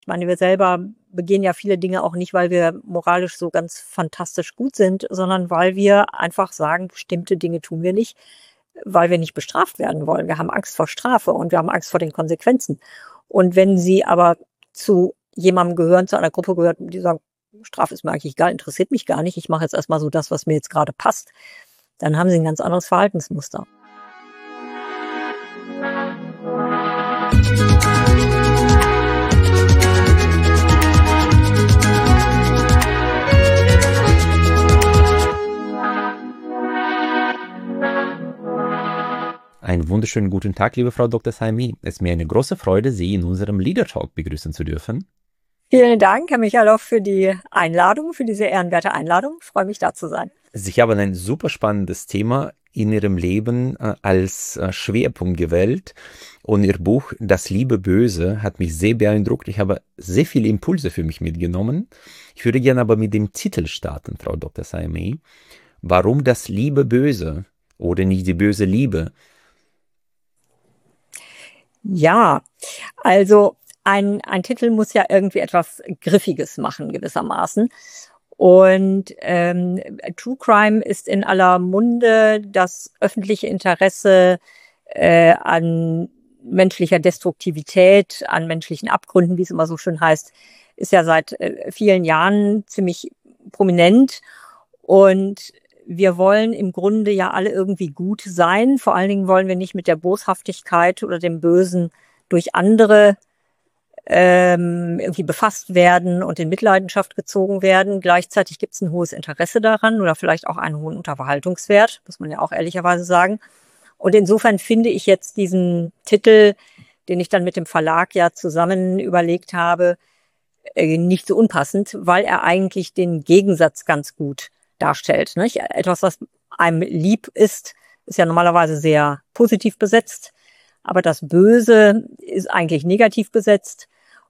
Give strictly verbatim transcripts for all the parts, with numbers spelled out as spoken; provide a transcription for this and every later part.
Ich meine, wir selber begehen ja viele Dinge auch nicht, weil wir moralisch so ganz fantastisch gut sind, sondern weil wir einfach sagen, bestimmte Dinge tun wir nicht, weil wir nicht bestraft werden wollen. Wir haben Angst vor Strafe und wir haben Angst vor den Konsequenzen. Und wenn Sie aber zu jemandem gehören, zu einer Gruppe gehört, die sagen, Strafe ist mir eigentlich egal, interessiert mich gar nicht, ich mache jetzt erstmal so das, was mir jetzt gerade passt, dann haben Sie ein ganz anderes Verhaltensmuster. Einen wunderschönen guten Tag, liebe Frau Doktor Saimi. Es ist mir eine große Freude, Sie in unserem Leader Talk begrüßen zu dürfen. Vielen Dank, Herr Michalow, für die Einladung, für diese ehrenwerte Einladung. Ich freue mich, da zu sein. Sie haben ein super spannendes Thema in Ihrem Leben äh, als äh, Schwerpunkt gewählt. Und Ihr Buch Das liebe Böse hat mich sehr beeindruckt. Ich habe sehr viele Impulse für mich mitgenommen. Ich würde gerne aber mit dem Titel starten, Frau Doktor Saimi. Warum das liebe Böse oder nicht die böse Liebe? Ja, also ein, ein Titel muss ja irgendwie etwas Griffiges machen, gewissermaßen. Und ähm, True Crime ist in aller Munde. Das öffentliche Interesse äh, an menschlicher Destruktivität, an menschlichen Abgründen, wie es immer so schön heißt, ist ja seit äh, vielen Jahren ziemlich prominent. Und wir wollen im Grunde ja alle irgendwie gut sein. Vor allen Dingen wollen wir nicht mit der Boshaftigkeit oder dem Bösen durch andere ähm, irgendwie befasst werden und in Mitleidenschaft gezogen werden. Gleichzeitig gibt es ein hohes Interesse daran oder vielleicht auch einen hohen Unterhaltungswert, muss man ja auch ehrlicherweise sagen. Und insofern finde ich jetzt diesen Titel, den ich dann mit dem Verlag ja zusammen überlegt habe, äh, nicht so unpassend, weil er eigentlich den Gegensatz ganz gut darstellt. Nicht? Etwas, was einem lieb ist, ist ja normalerweise sehr positiv besetzt, aber das Böse ist eigentlich negativ besetzt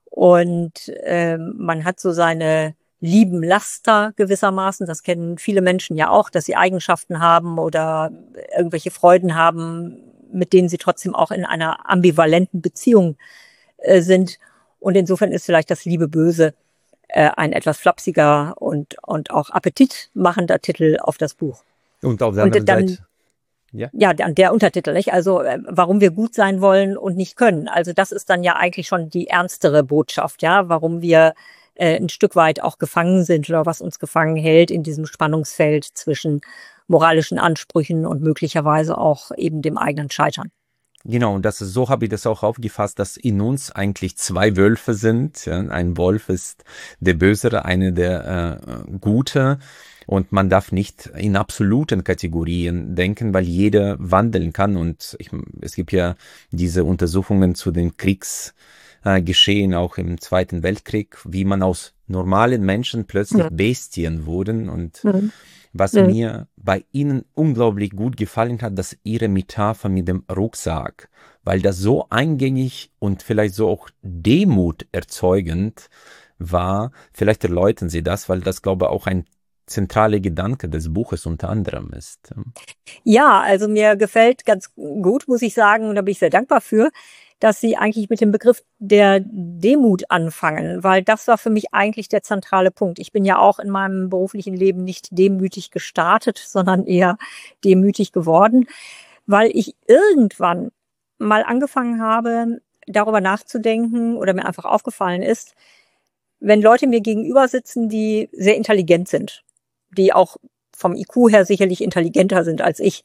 und äh, man hat so seine lieben Laster gewissermaßen. Das kennen viele Menschen ja auch, dass sie Eigenschaften haben oder irgendwelche Freuden haben, mit denen sie trotzdem auch in einer ambivalenten Beziehung äh, sind. Und insofern ist vielleicht das liebe Böse ein etwas flapsiger und, und auch appetitmachender Titel auf das Buch. Und auf der anderen und dann, Seite? Ja, ja, der Untertitel, nicht? Also, warum wir gut sein wollen und nicht können. Also, das ist dann ja eigentlich schon die ernstere Botschaft, ja, warum wir äh, ein Stück weit auch gefangen sind oder was uns gefangen hält in diesem Spannungsfeld zwischen moralischen Ansprüchen und möglicherweise auch eben dem eigenen Scheitern. Genau, und das ist, so habe ich das auch aufgefasst, dass in uns eigentlich zwei Wölfe sind. Ja, ein Wolf ist der Bösere, eine der äh, Gute. Und man darf nicht in absoluten Kategorien denken, weil jeder wandeln kann. Und ich, es gibt ja diese Untersuchungen zu den Kriegsgeschehen, äh, auch im Zweiten Weltkrieg, wie man aus normalen Menschen plötzlich mhm. Bestien wurden. Und mhm. was mhm. mir bei Ihnen unglaublich gut gefallen hat, dass Ihre Metapher mit dem Rucksack, weil das so eingängig und vielleicht so auch Demut erzeugend war. Vielleicht erläutern Sie das, weil das, glaube ich, auch ein zentraler Gedanke des Buches unter anderem ist. Ja, also mir gefällt ganz gut, muss ich sagen, und da bin ich sehr dankbar für, dass Sie eigentlich mit dem Begriff der Demut anfangen, weil das war für mich eigentlich der zentrale Punkt. Ich bin ja auch in meinem beruflichen Leben nicht demütig gestartet, sondern eher demütig geworden, weil ich irgendwann mal angefangen habe, darüber nachzudenken oder mir einfach aufgefallen ist, wenn Leute mir gegenüber sitzen, die sehr intelligent sind, die auch vom I Q her sicherlich intelligenter sind als ich,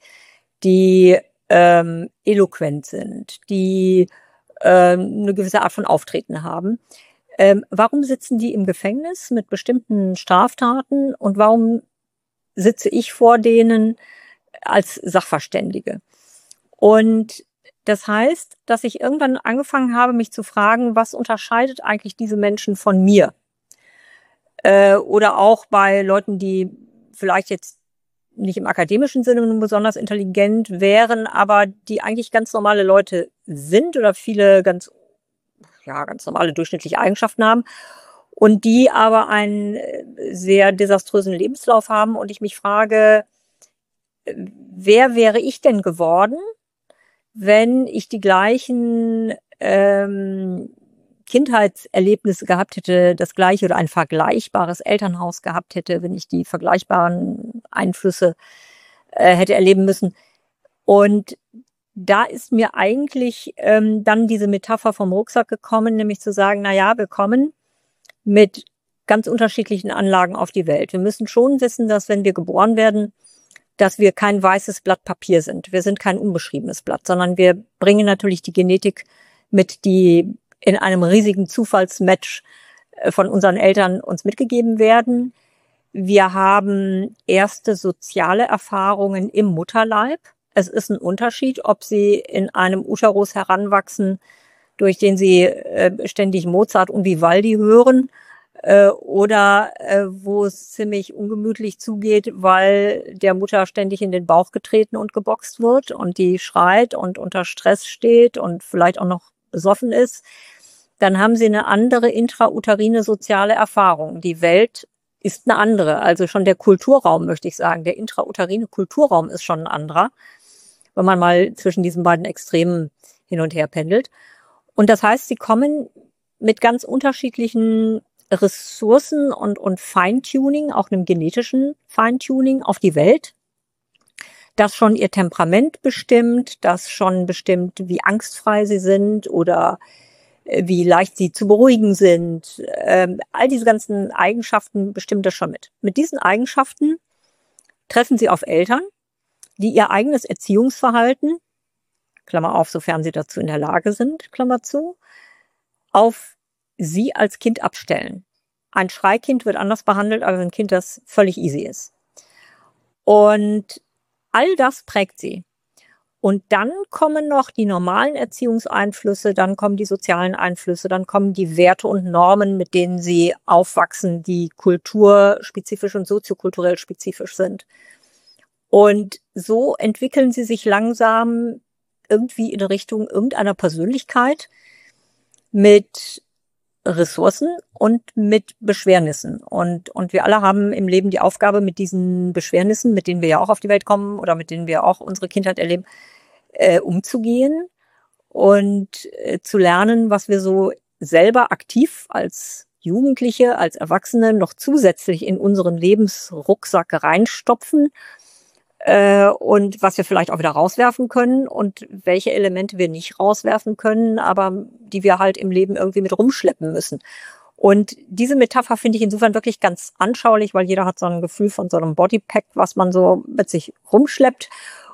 die ähm, eloquent sind, die ähm, eine gewisse Art von Auftreten haben. Ähm, warum sitzen die im Gefängnis mit bestimmten Straftaten und warum sitze ich vor denen als Sachverständige? Und das heißt, dass ich irgendwann angefangen habe, mich zu fragen, was unterscheidet eigentlich diese Menschen von mir? Äh, oder auch bei Leuten, die vielleicht jetzt nicht im akademischen Sinne besonders intelligent wären, aber die eigentlich ganz normale Leute sind oder viele ganz, ja, ganz normale durchschnittliche Eigenschaften haben und die aber einen sehr desaströsen Lebenslauf haben und ich mich frage, wer wäre ich denn geworden, wenn ich die gleichen ähm, Kindheitserlebnisse gehabt hätte, das gleiche oder ein vergleichbares Elternhaus gehabt hätte, wenn ich die vergleichbaren Einflüsse äh, hätte erleben müssen. Und da ist mir eigentlich ähm, dann diese Metapher vom Rucksack gekommen, nämlich zu sagen, na ja, wir kommen mit ganz unterschiedlichen Anlagen auf die Welt. Wir müssen schon wissen, dass wenn wir geboren werden, dass wir kein weißes Blatt Papier sind. Wir sind kein unbeschriebenes Blatt, sondern wir bringen natürlich die Genetik mit, die in einem riesigen Zufallsmatch von unseren Eltern uns mitgegeben werden. Wir haben erste soziale Erfahrungen im Mutterleib. Es ist ein Unterschied, ob sie in einem Uterus heranwachsen, durch den sie äh, ständig Mozart und Vivaldi hören, äh, oder äh, wo es ziemlich ungemütlich zugeht, weil der Mutter ständig in den Bauch getreten und geboxt wird und die schreit und unter Stress steht und vielleicht auch noch besoffen ist. Dann haben sie eine andere intrauterine soziale Erfahrung. Die Welt ist eine andere. Also schon der Kulturraum, möchte ich sagen. Der intrauterine Kulturraum ist schon ein anderer, wenn man mal zwischen diesen beiden Extremen hin und her pendelt. Und das heißt, sie kommen mit ganz unterschiedlichen Ressourcen und, und Feintuning, auch einem genetischen Feintuning auf die Welt, das schon ihr Temperament bestimmt, das schon bestimmt, wie angstfrei sie sind oder wie leicht sie zu beruhigen sind. Ähm, all diese ganzen Eigenschaften bestimmen das schon mit. Mit diesen Eigenschaften treffen sie auf Eltern, die ihr eigenes Erziehungsverhalten, Klammer auf, sofern sie dazu in der Lage sind, Klammer zu, auf sie als Kind abstellen. Ein Schreikind wird anders behandelt als ein Kind, das völlig easy ist. Und all das prägt sie. Und dann kommen noch die normalen Erziehungseinflüsse, dann kommen die sozialen Einflüsse, dann kommen die Werte und Normen, mit denen sie aufwachsen, die kulturspezifisch und soziokulturell spezifisch sind. Und so entwickeln sie sich langsam irgendwie in Richtung irgendeiner Persönlichkeit mit Ressourcen und mit Beschwernissen. Und, und wir alle haben im Leben die Aufgabe, mit diesen Beschwernissen, mit denen wir ja auch auf die Welt kommen oder mit denen wir auch unsere Kindheit erleben, äh, umzugehen und äh, zu lernen, was wir so selber aktiv als Jugendliche, als Erwachsene noch zusätzlich in unseren Lebensrucksack reinstopfen äh, und was wir vielleicht auch wieder rauswerfen können und welche Elemente wir nicht rauswerfen können, aber die wir halt im Leben irgendwie mit rumschleppen müssen. Und diese Metapher finde ich insofern wirklich ganz anschaulich, weil jeder hat so ein Gefühl von so einem Bodypack, was man so mit sich rumschleppt.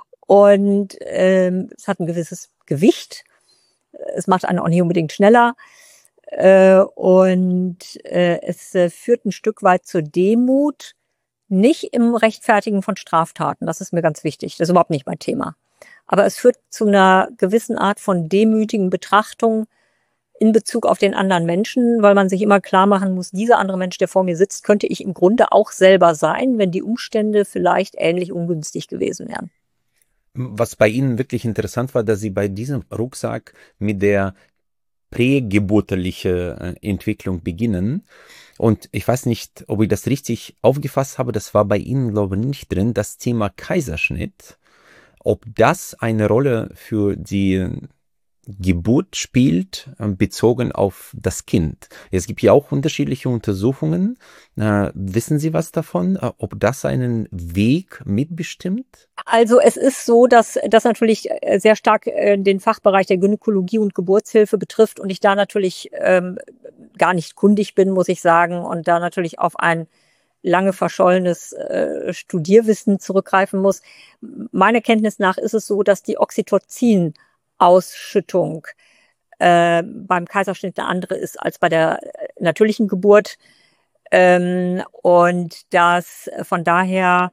Und ähm, es hat ein gewisses Gewicht. Es macht einen auch nicht unbedingt schneller. Äh, und äh, es äh, führt ein Stück weit zur Demut, nicht im Rechtfertigen von Straftaten. Das ist mir ganz wichtig. Das ist überhaupt nicht mein Thema. Aber es führt zu einer gewissen Art von demütigen Betrachtung in Bezug auf den anderen Menschen, weil man sich immer klar machen muss, dieser andere Mensch, der vor mir sitzt, könnte ich im Grunde auch selber sein, wenn die Umstände vielleicht ähnlich ungünstig gewesen wären. Was bei Ihnen wirklich interessant war, dass Sie bei diesem Rucksack mit der prägeburtliche Entwicklung beginnen. Und ich weiß nicht, ob ich das richtig aufgefasst habe, das war bei Ihnen, glaube ich, nicht drin, das Thema Kaiserschnitt. Ob das eine Rolle für die Geburt spielt, bezogen auf das Kind. Es gibt ja auch unterschiedliche Untersuchungen. Äh, wissen Sie was davon, ob das einen Weg mitbestimmt? Also es ist so, dass das natürlich sehr stark äh, den Fachbereich der Gynäkologie und Geburtshilfe betrifft und ich da natürlich ähm, gar nicht kundig bin, muss ich sagen, und da natürlich auf ein lange verschollenes äh, Studierwissen zurückgreifen muss. Meiner Kenntnis nach ist es so, dass die Oxytocin Ausschüttung äh, beim Kaiserschnitt eine andere ist als bei der natürlichen Geburt ähm, und dass von daher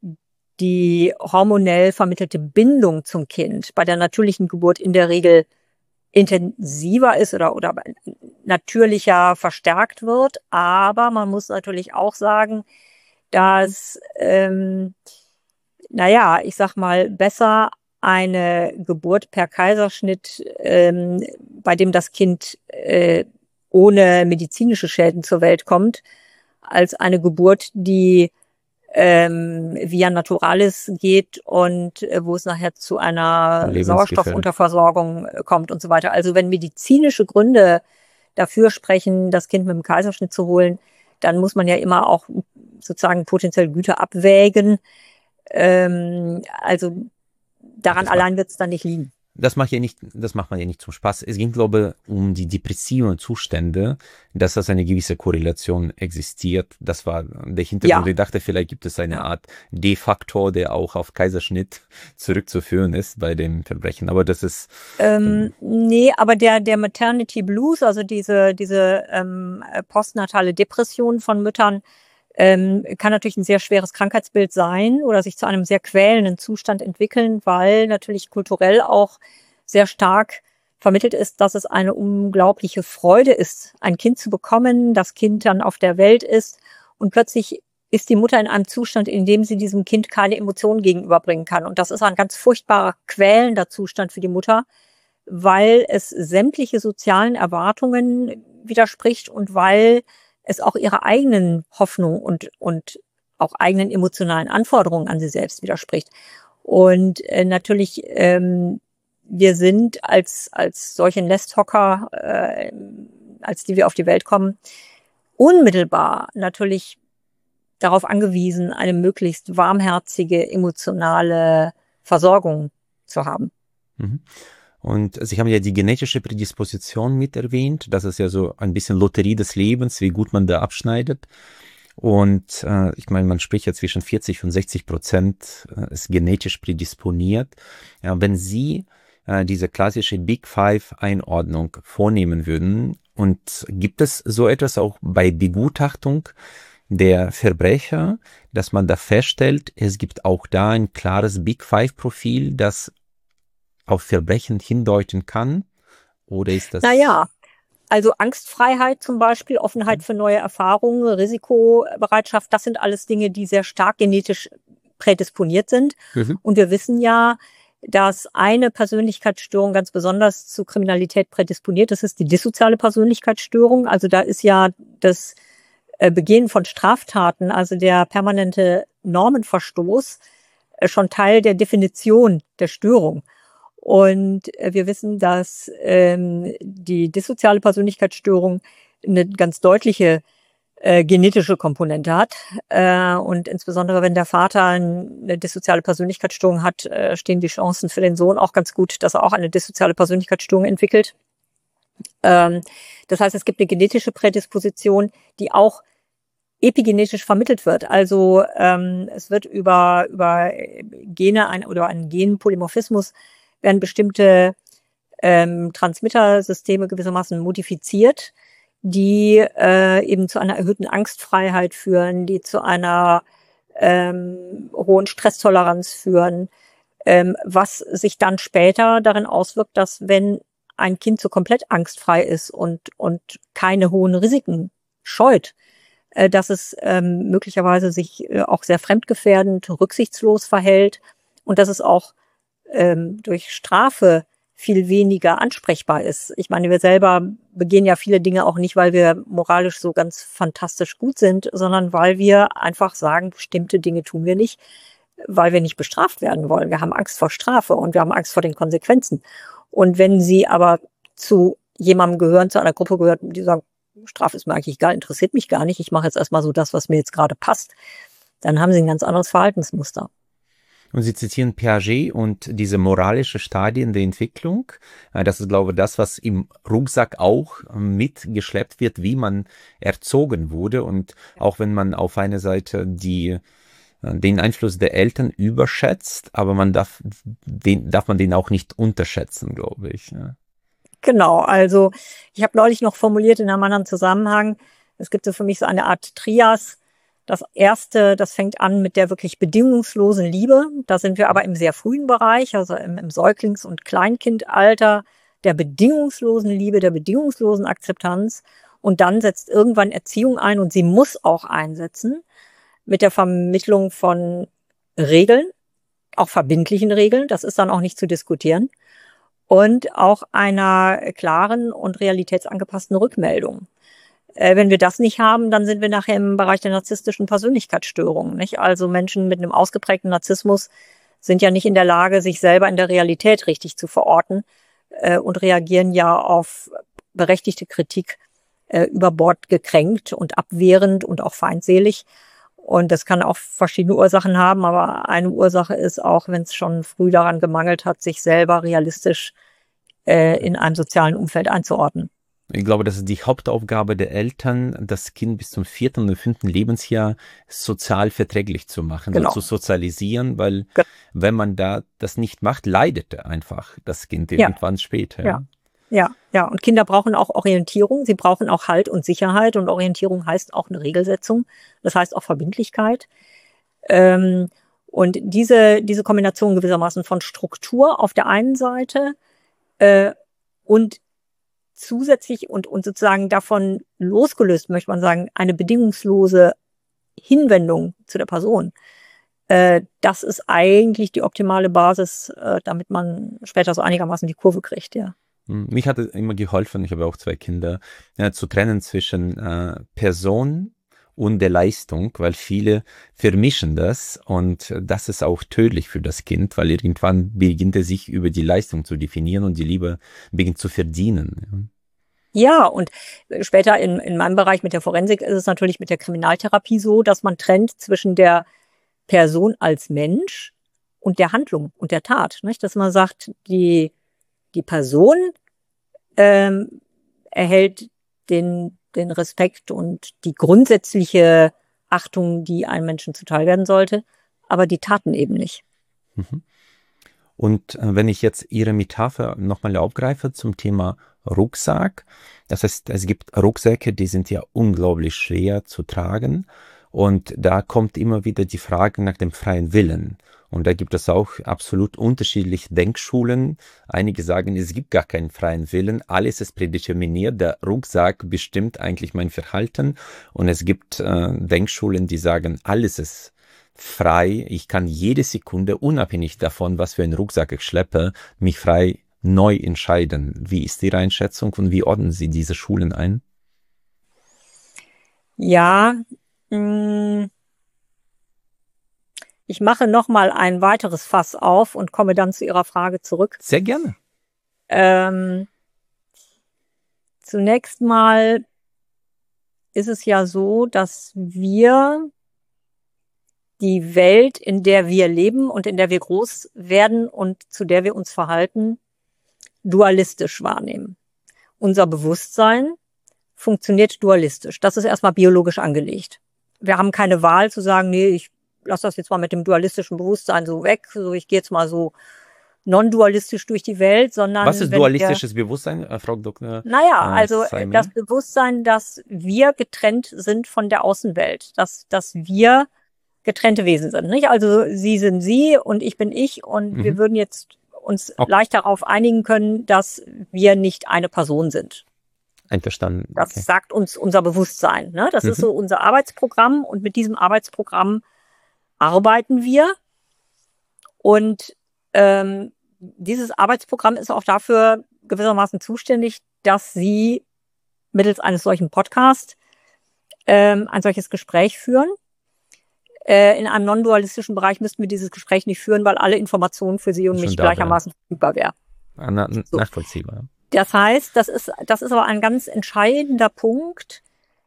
die hormonell vermittelte Bindung zum Kind bei der natürlichen Geburt in der Regel intensiver ist oder, oder natürlicher verstärkt wird. Aber man muss natürlich auch sagen, dass, ähm, naja, ich sag mal, besser eine Geburt per Kaiserschnitt, ähm, bei dem das Kind äh, ohne medizinische Schäden zur Welt kommt, als eine Geburt, die ähm, via Naturalis geht und äh, wo es nachher zu einer Sauerstoffunterversorgung kommt und so weiter. Also wenn medizinische Gründe dafür sprechen, das Kind mit dem Kaiserschnitt zu holen, dann muss man ja immer auch sozusagen potenziell Güter abwägen. Ähm, also daran allein wird es dann nicht liegen. Das macht ja nicht, das macht man ja nicht zum Spaß. Es ging, glaube ich, um die depressiven Zustände, dass das eine gewisse Korrelation existiert. Das war der Hintergrund. Ja. Ich dachte, vielleicht gibt es eine Art D-Faktor, der auch auf Kaiserschnitt zurückzuführen ist bei dem Verbrechen. Aber das ist... Ähm, nee, aber der, der Maternity Blues, also diese, diese ähm, postnatale Depression von Müttern, Ähm, kann natürlich ein sehr schweres Krankheitsbild sein oder sich zu einem sehr quälenden Zustand entwickeln, weil natürlich kulturell auch sehr stark vermittelt ist, dass es eine unglaubliche Freude ist, ein Kind zu bekommen, das Kind dann auf der Welt ist und plötzlich ist die Mutter in einem Zustand, in dem sie diesem Kind keine Emotionen gegenüberbringen kann. Und das ist ein ganz furchtbarer, quälender Zustand für die Mutter, weil es sämtliche sozialen Erwartungen widerspricht und weil es auch ihrer eigenen Hoffnung und, und auch eigenen emotionalen Anforderungen an sie selbst widerspricht. Und äh, natürlich, ähm, wir sind als, als solche Nesthocker, äh, als die wir auf die Welt kommen, unmittelbar natürlich darauf angewiesen, eine möglichst warmherzige, emotionale Versorgung zu haben. Mhm. Und Sie haben ja die genetische Prädisposition mit erwähnt. Das ist ja so ein bisschen Lotterie des Lebens, wie gut man da abschneidet. Und äh, ich meine, man spricht ja zwischen vierzig und sechzig Prozent äh, ist genetisch prädisponiert. Ja, wenn Sie äh, diese klassische Big Five Einordnung vornehmen würden, und gibt es so etwas auch bei Begutachtung der Verbrecher, dass man da feststellt, es gibt auch da ein klares Big Five Profil, das auf Verbrechen hindeuten kann? Oder ist das... Naja, also Angstfreiheit zum Beispiel, Offenheit für neue Erfahrungen, Risikobereitschaft, das sind alles Dinge, die sehr stark genetisch prädisponiert sind. Mhm. Und wir wissen ja, dass eine Persönlichkeitsstörung ganz besonders zu Kriminalität prädisponiert. Das ist die dissoziale Persönlichkeitsstörung. Also da ist ja das Begehen von Straftaten, also der permanente Normenverstoß, schon Teil der Definition der Störung. Und wir wissen, dass ähm, die dissoziale Persönlichkeitsstörung eine ganz deutliche äh, genetische Komponente hat. Äh, und insbesondere, wenn der Vater eine dissoziale Persönlichkeitsstörung hat, äh, stehen die Chancen für den Sohn auch ganz gut, dass er auch eine dissoziale Persönlichkeitsstörung entwickelt. Ähm, das heißt, es gibt eine genetische Prädisposition, die auch epigenetisch vermittelt wird. Also ähm, es wird über, über Gene ein, oder einen Genpolymorphismus werden bestimmte ähm, Transmittersysteme gewissermaßen modifiziert, die äh, eben zu einer erhöhten Angstfreiheit führen, die zu einer ähm, hohen Stresstoleranz führen, ähm, was sich dann später darin auswirkt, dass wenn ein Kind so komplett angstfrei ist und, und keine hohen Risiken scheut, äh, dass es ähm, möglicherweise sich äh, auch sehr fremdgefährdend, rücksichtslos verhält und dass es auch ähm, durch Strafe viel weniger ansprechbar ist. Ich meine, wir selber begehen ja viele Dinge auch nicht, weil wir moralisch so ganz fantastisch gut sind, sondern weil wir einfach sagen, bestimmte Dinge tun wir nicht, weil wir nicht bestraft werden wollen. Wir haben Angst vor Strafe und wir haben Angst vor den Konsequenzen. Und wenn Sie aber zu jemandem gehören, zu einer Gruppe gehört, die sagen, Strafe ist mir eigentlich egal, interessiert mich gar nicht, ich mache jetzt erstmal so das, was mir jetzt gerade passt, dann haben Sie ein ganz anderes Verhaltensmuster. Und Sie zitieren Piaget und diese moralische Stadien der Entwicklung. Das ist, glaube ich, das, was im Rucksack auch mitgeschleppt wird, wie man erzogen wurde. Und auch wenn man auf einer Seite die, den Einfluss der Eltern überschätzt, aber man darf, den, darf man den auch nicht unterschätzen, glaube ich. Genau, also ich habe neulich noch formuliert in einem anderen Zusammenhang, es gibt so für mich so eine Art Trias. Das erste, das fängt an mit der wirklich bedingungslosen Liebe. Da sind wir aber im sehr frühen Bereich, also im, im Säuglings- und Kleinkindalter, der bedingungslosen Liebe, der bedingungslosen Akzeptanz. Und dann setzt irgendwann Erziehung ein und sie muss auch einsetzen mit der Vermittlung von Regeln, auch verbindlichen Regeln. Das ist dann auch nicht zu diskutieren. Und auch einer klaren und realitätsangepassten Rückmeldung. Wenn wir das nicht haben, dann sind wir nachher im Bereich der narzisstischen Persönlichkeitsstörungen, nicht? Also Menschen mit einem ausgeprägten Narzissmus sind ja nicht in der Lage, sich selber in der Realität richtig zu verorten äh, und reagieren ja auf berechtigte Kritik äh, über Bord gekränkt und abwehrend und auch feindselig. Und das kann auch verschiedene Ursachen haben, aber eine Ursache ist auch, wenn es schon früh daran gemangelt hat, sich selber realistisch äh, in einem sozialen Umfeld einzuordnen. Ich glaube, das ist die Hauptaufgabe der Eltern, das Kind bis zum vierten oder fünften Lebensjahr sozial verträglich zu machen, Genau. so zu sozialisieren, weil Ge- wenn man da das nicht macht, leidet einfach das Kind Ja. irgendwann später. Ja. Ja, ja. Und Kinder brauchen auch Orientierung. Sie brauchen auch Halt und Sicherheit. Und Orientierung heißt auch eine Regelsetzung. Das heißt auch Verbindlichkeit. Ähm, und diese, diese Kombination gewissermaßen von Struktur auf der einen Seite äh, und zusätzlich und, und sozusagen davon losgelöst, möchte man sagen, eine bedingungslose Hinwendung zu der Person. Äh, das ist eigentlich die optimale Basis, äh, damit man später so einigermaßen die Kurve kriegt, ja. Mich hat es immer geholfen, ich habe auch zwei Kinder, ja, zu trennen zwischen äh, Person und der Leistung, weil viele vermischen das und das ist auch tödlich für das Kind, weil irgendwann beginnt er sich über die Leistung zu definieren und die Liebe beginnt zu verdienen. Ja, und später in, in meinem Bereich mit der Forensik ist es natürlich mit der Kriminaltherapie so, dass man trennt zwischen der Person als Mensch und der Handlung und der Tat. Nicht? Dass man sagt, die Die Person ähm, erhält den, den Respekt und die grundsätzliche Achtung, die einem Menschen zuteil werden sollte, aber die Taten eben nicht. Mhm. Und äh, wenn ich jetzt Ihre Metapher nochmal aufgreife zum Thema Rucksack, das heißt, es gibt Rucksäcke, die sind ja unglaublich schwer zu tragen und da kommt immer wieder die Frage nach dem freien Willen. Und da gibt es auch absolut unterschiedliche Denkschulen. Einige sagen, es gibt gar keinen freien Willen, alles ist prädeterminiert, der Rucksack bestimmt eigentlich mein Verhalten. Und es gibt äh, Denkschulen, die sagen, alles ist frei, ich kann jede Sekunde, unabhängig davon, was für einen Rucksack ich schleppe, mich frei neu entscheiden. Wie ist Ihre Einschätzung und wie ordnen Sie diese Schulen ein? Ja, mh, ich mache nochmal ein weiteres Fass auf und komme dann zu Ihrer Frage zurück. Sehr gerne. Ähm, zunächst mal ist es ja so, dass wir die Welt, in der wir leben und in der wir groß werden und zu der wir uns verhalten, dualistisch wahrnehmen. Unser Bewusstsein funktioniert dualistisch. Das ist erstmal biologisch angelegt. Wir haben keine Wahl zu sagen, nee, ich lasse das jetzt mal mit dem dualistischen Bewusstsein so weg, so ich gehe jetzt mal so non-dualistisch durch die Welt, sondern Was ist wenn dualistisches wir, Bewusstsein, äh, Frau Doktor Naja, äh, also Saimi? das Bewusstsein, dass wir getrennt sind von der Außenwelt, dass, dass wir getrennte Wesen sind, nicht? Also Sie sind Sie und ich bin ich und Mhm. wir würden jetzt uns Okay. leicht darauf einigen können, dass wir nicht eine Person sind. Einverstanden. Das Okay. sagt uns unser Bewusstsein, ne? Das Mhm. ist so unser Arbeitsprogramm und mit diesem Arbeitsprogramm arbeiten wir und ähm, dieses Arbeitsprogramm ist auch dafür gewissermaßen zuständig, dass Sie mittels eines solchen Podcasts ähm, ein solches Gespräch führen. Äh, in einem non-dualistischen Bereich müssten wir dieses Gespräch nicht führen, weil alle Informationen für Sie und Schon mich da wären. gleichermaßen verfügbar wären. Ah, na, So. Nachvollziehbar. Das heißt, das ist, das ist aber ein ganz entscheidender Punkt,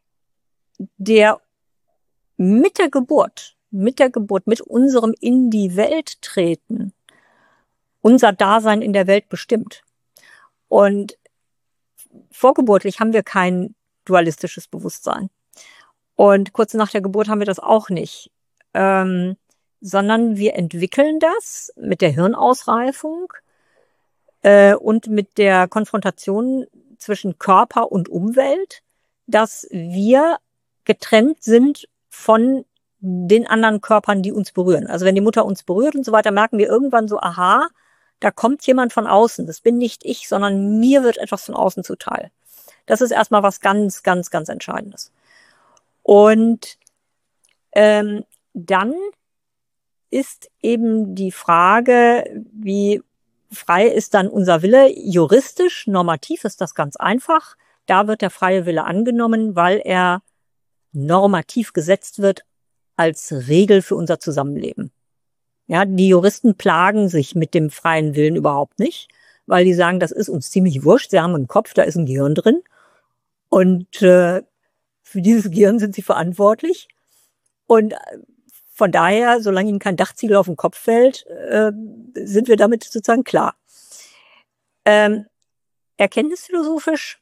der mit der Geburt, mit der Geburt, mit unserem in die Welt treten, unser Dasein in der Welt bestimmt. Und vorgeburtlich haben wir kein dualistisches Bewusstsein. Und kurz nach der Geburt haben wir das auch nicht. Ähm, sondern wir entwickeln das mit der Hirnausreifung äh, und mit der Konfrontation zwischen Körper und Umwelt, dass wir getrennt sind von den anderen Körpern, die uns berühren. Also wenn die Mutter uns berührt und so weiter, merken wir irgendwann so, aha, da kommt jemand von außen. Das bin nicht ich, sondern mir wird etwas von außen zuteil. Das ist erstmal was ganz, ganz, ganz Entscheidendes. Und ähm, dann ist eben die Frage, wie frei ist dann unser Wille? Juristisch, normativ ist das ganz einfach. Da wird der freie Wille angenommen, weil er normativ gesetzt wird als Regel für unser Zusammenleben. Ja, die Juristen plagen sich mit dem freien Willen überhaupt nicht, weil die sagen, das ist uns ziemlich wurscht. Sie haben einen Kopf, da ist ein Gehirn drin. Und äh, für dieses Gehirn sind sie verantwortlich. Und von daher, solange ihnen kein Dachziegel auf den Kopf fällt, äh, sind wir damit sozusagen klar. Ähm, erkenntnisphilosophisch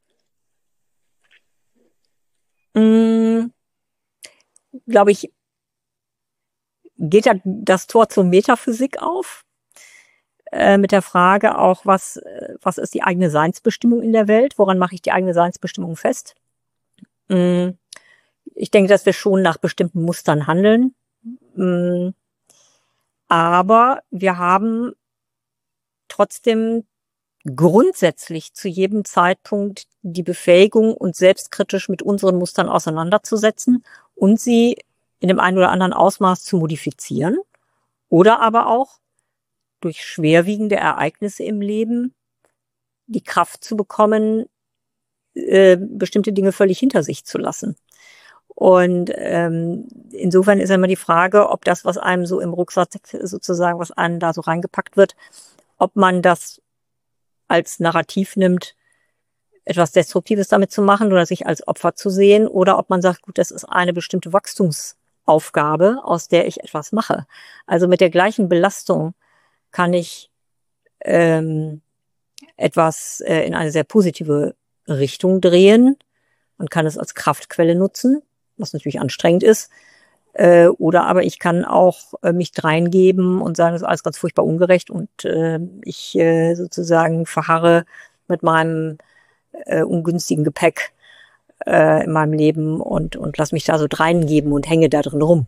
mh, glaube ich, geht da das Tor zur Metaphysik auf, äh, mit der Frage auch, was, was ist die eigene Seinsbestimmung in der Welt? Woran mache ich die eigene Seinsbestimmung fest? Mh, ich denke, dass wir schon nach bestimmten Mustern handeln. Mh, aber wir haben trotzdem grundsätzlich zu jedem Zeitpunkt die Befähigung, uns selbstkritisch mit unseren Mustern auseinanderzusetzen und sie in dem einen oder anderen Ausmaß zu modifizieren oder aber auch durch schwerwiegende Ereignisse im Leben die Kraft zu bekommen, äh, bestimmte Dinge völlig hinter sich zu lassen. Und ähm, insofern ist immer die Frage, ob das, was einem so im Rucksack sozusagen, was einem da so reingepackt wird, ob man das als Narrativ nimmt, etwas Destruktives damit zu machen oder sich als Opfer zu sehen, oder ob man sagt, gut, das ist eine bestimmte Wachstumsaufgabe, aus der ich etwas mache. Also mit der gleichen Belastung kann ich ähm, etwas äh, in eine sehr positive Richtung drehen und kann es als Kraftquelle nutzen, was natürlich anstrengend ist. Äh, oder aber ich kann auch äh, mich dreingeben und sagen, das ist alles ganz furchtbar ungerecht und äh, ich äh, sozusagen verharre mit meinem äh, ungünstigen Gepäck äh, in meinem Leben und, und lass mich da so dreingeben und hänge da drin rum.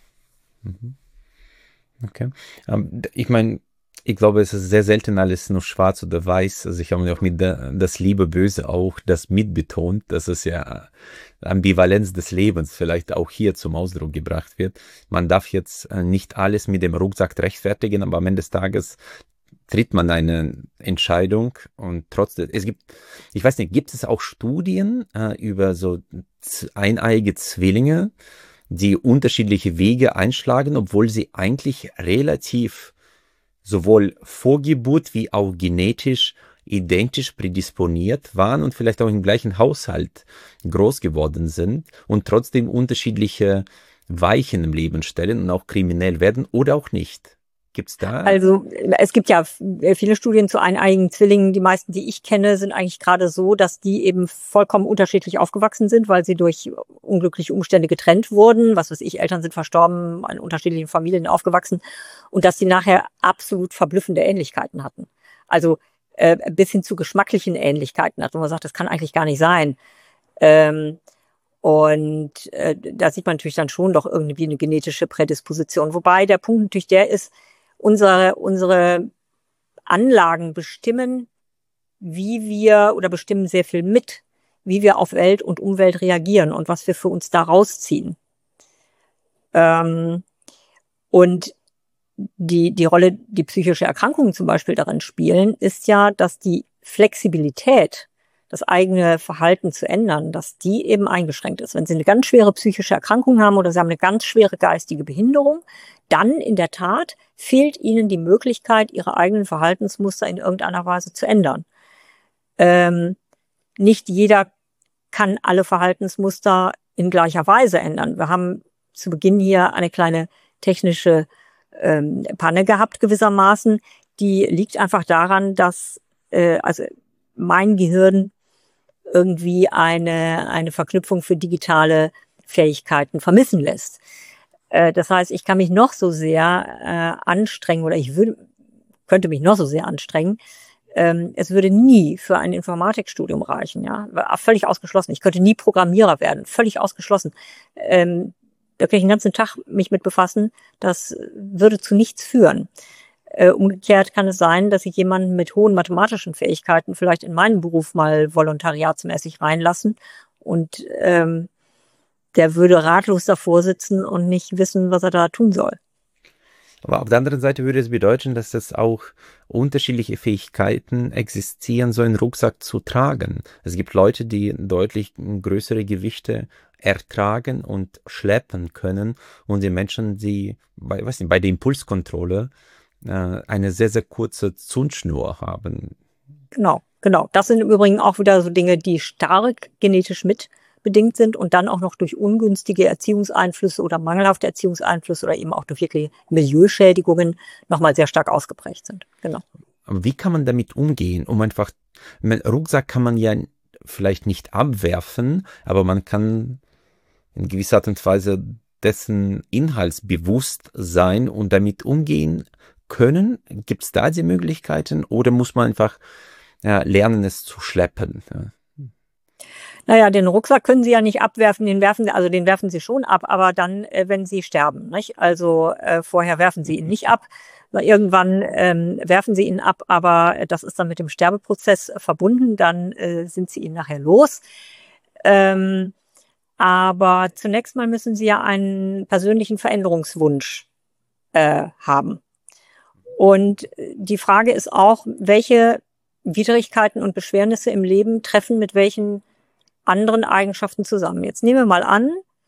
Okay. Um, ich meine, ich glaube, es ist sehr selten alles nur schwarz oder weiß. Also ich habe auch mit der, das Liebe Böse auch das mitbetont, dass es ja Ambivalenz des Lebens vielleicht auch hier zum Ausdruck gebracht wird. Man darf jetzt nicht alles mit dem Rucksack rechtfertigen, aber am Ende des Tages tritt man eine Entscheidung und trotzdem, es gibt, ich weiß nicht, gibt es auch Studien äh, über so eineige Zwillinge, die unterschiedliche Wege einschlagen, obwohl sie eigentlich relativ sowohl vor Geburt wie auch genetisch identisch prädisponiert waren und vielleicht auch im gleichen Haushalt groß geworden sind und trotzdem unterschiedliche Weichen im Leben stellen und auch kriminell werden oder auch nicht. Gibt's da? Also es gibt ja viele Studien zu eineiigen Zwillingen. Die meisten, die ich kenne, sind eigentlich gerade so, dass die eben vollkommen unterschiedlich aufgewachsen sind, weil sie durch unglückliche Umstände getrennt wurden. Was weiß ich, Eltern sind verstorben, in unterschiedlichen Familien aufgewachsen. Und dass sie nachher absolut verblüffende Ähnlichkeiten hatten. Also äh, bis hin zu geschmacklichen Ähnlichkeiten hatten, wo man sagt, das kann eigentlich gar nicht sein. Ähm, und äh, da sieht man natürlich dann schon doch irgendwie eine genetische Prädisposition. Wobei der Punkt natürlich der ist, Unsere, unsere Anlagen bestimmen, wie wir oder bestimmen sehr viel mit, wie wir auf Welt und Umwelt reagieren und was wir für uns da rausziehen. Ähm, und die, die Rolle, die psychische Erkrankungen zum Beispiel darin spielen, ist ja, dass die Flexibilität, das eigene Verhalten zu ändern, dass die eben eingeschränkt ist. Wenn Sie eine ganz schwere psychische Erkrankung haben oder Sie haben eine ganz schwere geistige Behinderung, dann in der Tat fehlt Ihnen die Möglichkeit, Ihre eigenen Verhaltensmuster in irgendeiner Weise zu ändern. Ähm, nicht jeder kann alle Verhaltensmuster in gleicher Weise ändern. Wir haben zu Beginn hier eine kleine technische ähm, Panne gehabt gewissermaßen. Die liegt einfach daran, dass äh, also mein Gehirn irgendwie eine, eine Verknüpfung für digitale Fähigkeiten vermissen lässt. Äh, das heißt, ich kann mich noch so sehr äh, anstrengen oder ich würde, könnte mich noch so sehr anstrengen. Ähm, es würde nie für ein Informatikstudium reichen, ja. War völlig ausgeschlossen. Ich könnte nie Programmierer werden. Völlig ausgeschlossen. Ähm, da kann ich den ganzen Tag mich mit befassen. Das würde zu nichts führen. Äh, umgekehrt kann es sein, dass ich jemanden mit hohen mathematischen Fähigkeiten vielleicht in meinen Beruf mal volontariatsmäßig reinlassen und ähm, der würde ratlos davor sitzen und nicht wissen, was er da tun soll. Aber auf der anderen Seite würde es bedeuten, dass es auch unterschiedliche Fähigkeiten existieren, so einen Rucksack zu tragen. Es gibt Leute, die deutlich größere Gewichte ertragen und schleppen können und die Menschen, die bei, weiß nicht, bei der Impulskontrolle äh, eine sehr, sehr kurze Zündschnur haben. Genau, genau. Das sind im Übrigen auch wieder so Dinge, die stark genetisch mitbedingt sind und dann auch noch durch ungünstige Erziehungseinflüsse oder mangelhafte Erziehungseinflüsse oder eben auch durch wirklich Milieuschädigungen nochmal sehr stark ausgeprägt sind. Genau. Aber wie kann man damit umgehen? Um einfach, mein Rucksack kann man ja vielleicht nicht abwerfen, aber man kann in gewisser Art und Weise dessen Inhalts bewusst sein und damit umgehen können. Gibt es da die Möglichkeiten oder muss man einfach ja, lernen, es zu schleppen? Ja. Naja, den Rucksack können Sie ja nicht abwerfen, den werfen Sie, also den werfen Sie schon ab, aber dann, äh, wenn Sie sterben, nicht? Also äh, vorher werfen Sie ihn nicht ab, weil irgendwann ähm, werfen Sie ihn ab, aber das ist dann mit dem Sterbeprozess verbunden, dann äh, sind Sie ihn nachher los. Ähm, aber zunächst mal müssen Sie ja einen persönlichen Veränderungswunsch äh, haben. Und die Frage ist auch, welche Widrigkeiten und Beschwernisse im Leben treffen mit welchen anderen Eigenschaften zusammen. Jetzt nehmen wir mal an,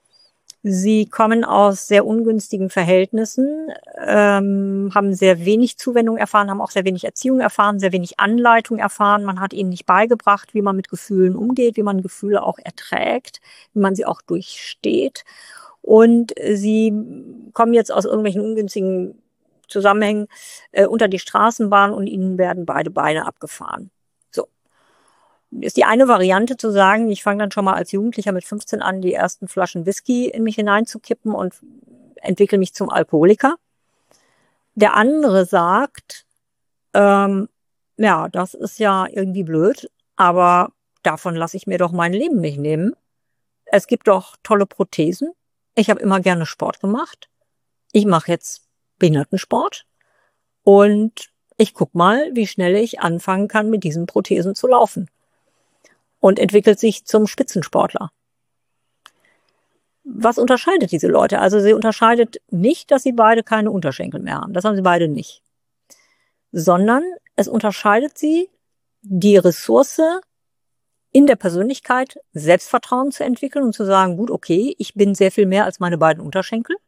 Sie kommen aus sehr ungünstigen Verhältnissen, ähm, haben sehr wenig Zuwendung erfahren, haben auch sehr wenig Erziehung erfahren, sehr wenig Anleitung erfahren. Man hat ihnen nicht beigebracht, wie man mit Gefühlen umgeht, wie man Gefühle auch erträgt, wie man sie auch durchsteht. Und sie kommen jetzt aus irgendwelchen ungünstigen Zusammenhängen äh, unter die Straßenbahn und ihnen werden beide Beine abgefahren. So. Ist die eine Variante zu sagen, ich fange dann schon mal als Jugendlicher mit fünfzehn an, die ersten Flaschen Whisky in mich hineinzukippen und entwickle mich zum Alkoholiker. Der andere sagt, ähm, ja, das ist ja irgendwie blöd, aber davon lasse ich mir doch mein Leben nicht nehmen. Es gibt doch tolle Prothesen. Ich habe immer gerne Sport gemacht. Ich mache jetzt Behindertensport und ich guck mal, wie schnell ich anfangen kann, mit diesen Prothesen zu laufen. Und entwickelt sich zum Spitzensportler. Was unterscheidet diese Leute? Also sie unterscheidet nicht, dass sie beide keine Unterschenkel mehr haben. Das haben sie beide nicht. Sondern es unterscheidet sie die Ressource in der Persönlichkeit, Selbstvertrauen zu entwickeln und zu sagen, gut, okay, ich bin sehr viel mehr als meine beiden Unterschenkel.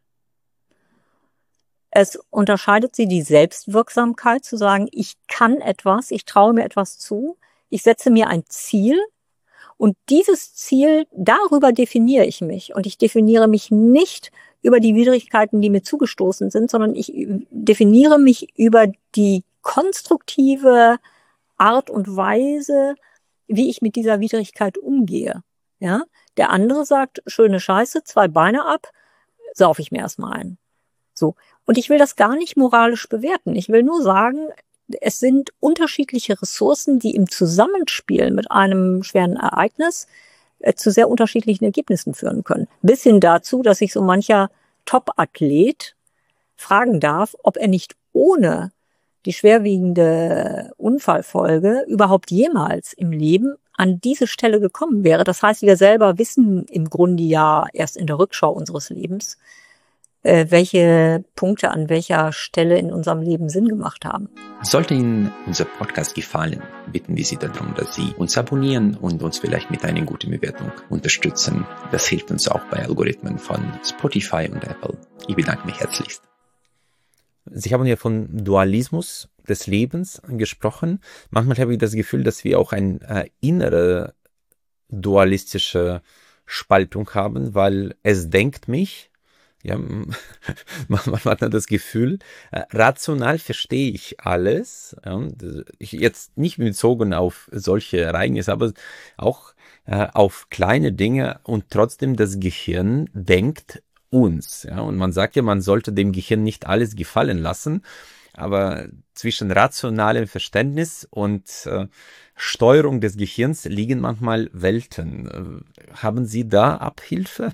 Es unterscheidet sie die Selbstwirksamkeit, zu sagen, ich kann etwas, ich traue mir etwas zu, ich setze mir ein Ziel und dieses Ziel, darüber definiere ich mich und ich definiere mich nicht über die Widrigkeiten, die mir zugestoßen sind, sondern ich definiere mich über die konstruktive Art und Weise, wie ich mit dieser Widrigkeit umgehe. Ja, der andere sagt, schöne Scheiße, zwei Beine ab, sauf ich mir erstmal ein. So. Und ich will das gar nicht moralisch bewerten. Ich will nur sagen, es sind unterschiedliche Ressourcen, die im Zusammenspiel mit einem schweren Ereignis äh, zu sehr unterschiedlichen Ergebnissen führen können. Bis hin dazu, dass sich so mancher Top-Athlet fragen darf, ob er nicht ohne die schwerwiegende Unfallfolge überhaupt jemals im Leben an diese Stelle gekommen wäre. Das heißt, wir selber wissen im Grunde ja erst in der Rückschau unseres Lebens, welche Punkte an welcher Stelle in unserem Leben Sinn gemacht haben. Sollte Ihnen unser Podcast gefallen, bitten wir Sie darum, dass Sie uns abonnieren und uns vielleicht mit einer guten Bewertung unterstützen. Das hilft uns auch bei Algorithmen von Spotify und Apple. Ich bedanke mich herzlichst. Sie haben ja von Dualismus des Lebens gesprochen. Manchmal habe ich das Gefühl, dass wir auch eine äh, innere dualistische Spaltung haben, weil es denkt mich, ja, man, man hat das Gefühl, äh, rational verstehe ich alles. Ja, ich jetzt nicht bezogen auf solche Ereignisse, aber auch äh, auf kleine Dinge und trotzdem das Gehirn denkt uns. Ja, und man sagt ja, man sollte dem Gehirn nicht alles gefallen lassen, aber zwischen rationalem Verständnis und äh, Steuerung des Gehirns liegen manchmal Welten. Äh, haben Sie da Abhilfe?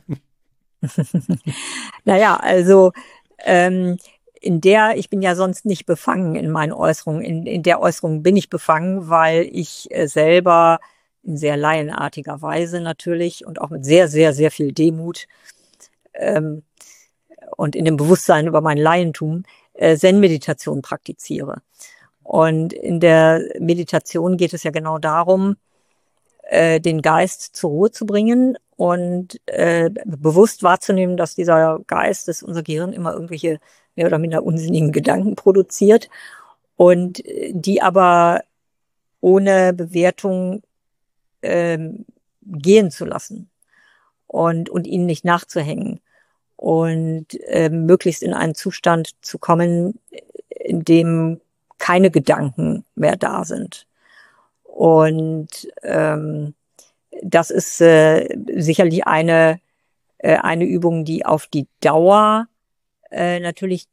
Naja, also ähm, in der, ich bin ja sonst nicht befangen in meinen Äußerungen, in, in der Äußerung bin ich befangen, weil ich äh, selber in sehr laienartiger Weise natürlich und auch mit sehr, sehr, sehr viel Demut ähm, und in dem Bewusstsein über mein Laientum äh, Zen-Meditation praktiziere. Und in der Meditation geht es ja genau darum, äh, den Geist zur Ruhe zu bringen und äh, bewusst wahrzunehmen, dass dieser Geist, dass unser Gehirn immer irgendwelche mehr oder minder unsinnigen Gedanken produziert und die aber ohne Bewertung ähm, gehen zu lassen und, und ihnen nicht nachzuhängen und äh, möglichst in einen Zustand zu kommen, in dem keine Gedanken mehr da sind. Und ähm, das ist äh, sicherlich eine, äh, eine Übung, die auf die Dauer äh, natürlich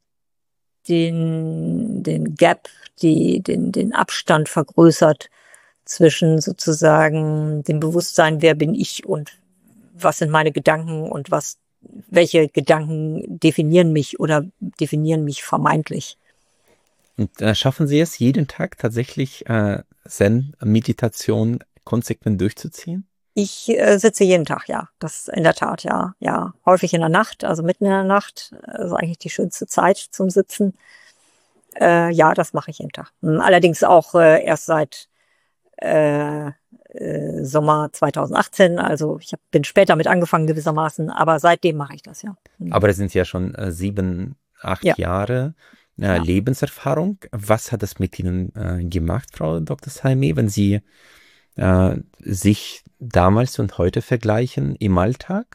den, den Gap, die, den, den Abstand vergrößert zwischen sozusagen dem Bewusstsein, wer bin ich und was sind meine Gedanken und was, welche Gedanken definieren mich oder definieren mich vermeintlich. Und äh, schaffen Sie es jeden Tag tatsächlich äh, Zen-Meditation konsequent durchzuziehen? Ich äh, sitze jeden Tag, ja. Das in der Tat, ja. Ja, häufig in der Nacht, also mitten in der Nacht. Das ist eigentlich die schönste Zeit zum Sitzen. Äh, ja, das mache ich jeden Tag. Allerdings auch äh, erst seit äh, äh, Sommer zwanzig achtzehn. Also ich hab, bin später mit angefangen gewissermaßen, aber seitdem mache ich das, ja. Mhm. Aber es sind ja schon äh, sieben, acht Ja. Jahre äh, Ja. Lebenserfahrung. Was hat das mit Ihnen äh, gemacht, Frau Doktor Salmé, wenn Sie äh, sich damals und heute vergleichen im Alltag?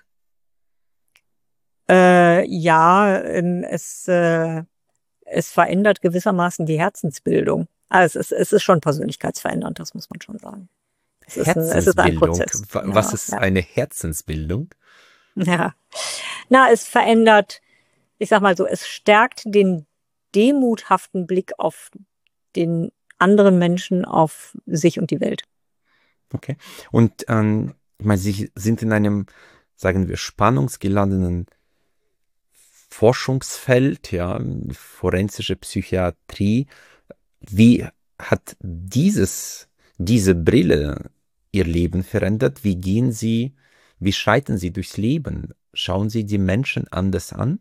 Äh, ja, ähm, es, äh, es verändert gewissermaßen die Herzensbildung. Also es ist, es ist schon persönlichkeitsverändernd, das muss man schon sagen. Es ist ein, es ist ein Herzensbildung. Prozess. Wa- Was Ja, ist ja. eine Herzensbildung? Ja. Na, es verändert, ich sag mal so, es stärkt den demuthaften Blick auf den anderen Menschen, auf sich und die Welt. Okay. Und ähm, ich meine, Sie sind in einem, sagen wir, spannungsgeladenen Forschungsfeld, ja, forensische Psychiatrie. Wie hat dieses, diese Brille Ihr Leben verändert? Wie gehen Sie, wie schreiten Sie durchs Leben? Schauen Sie die Menschen anders an?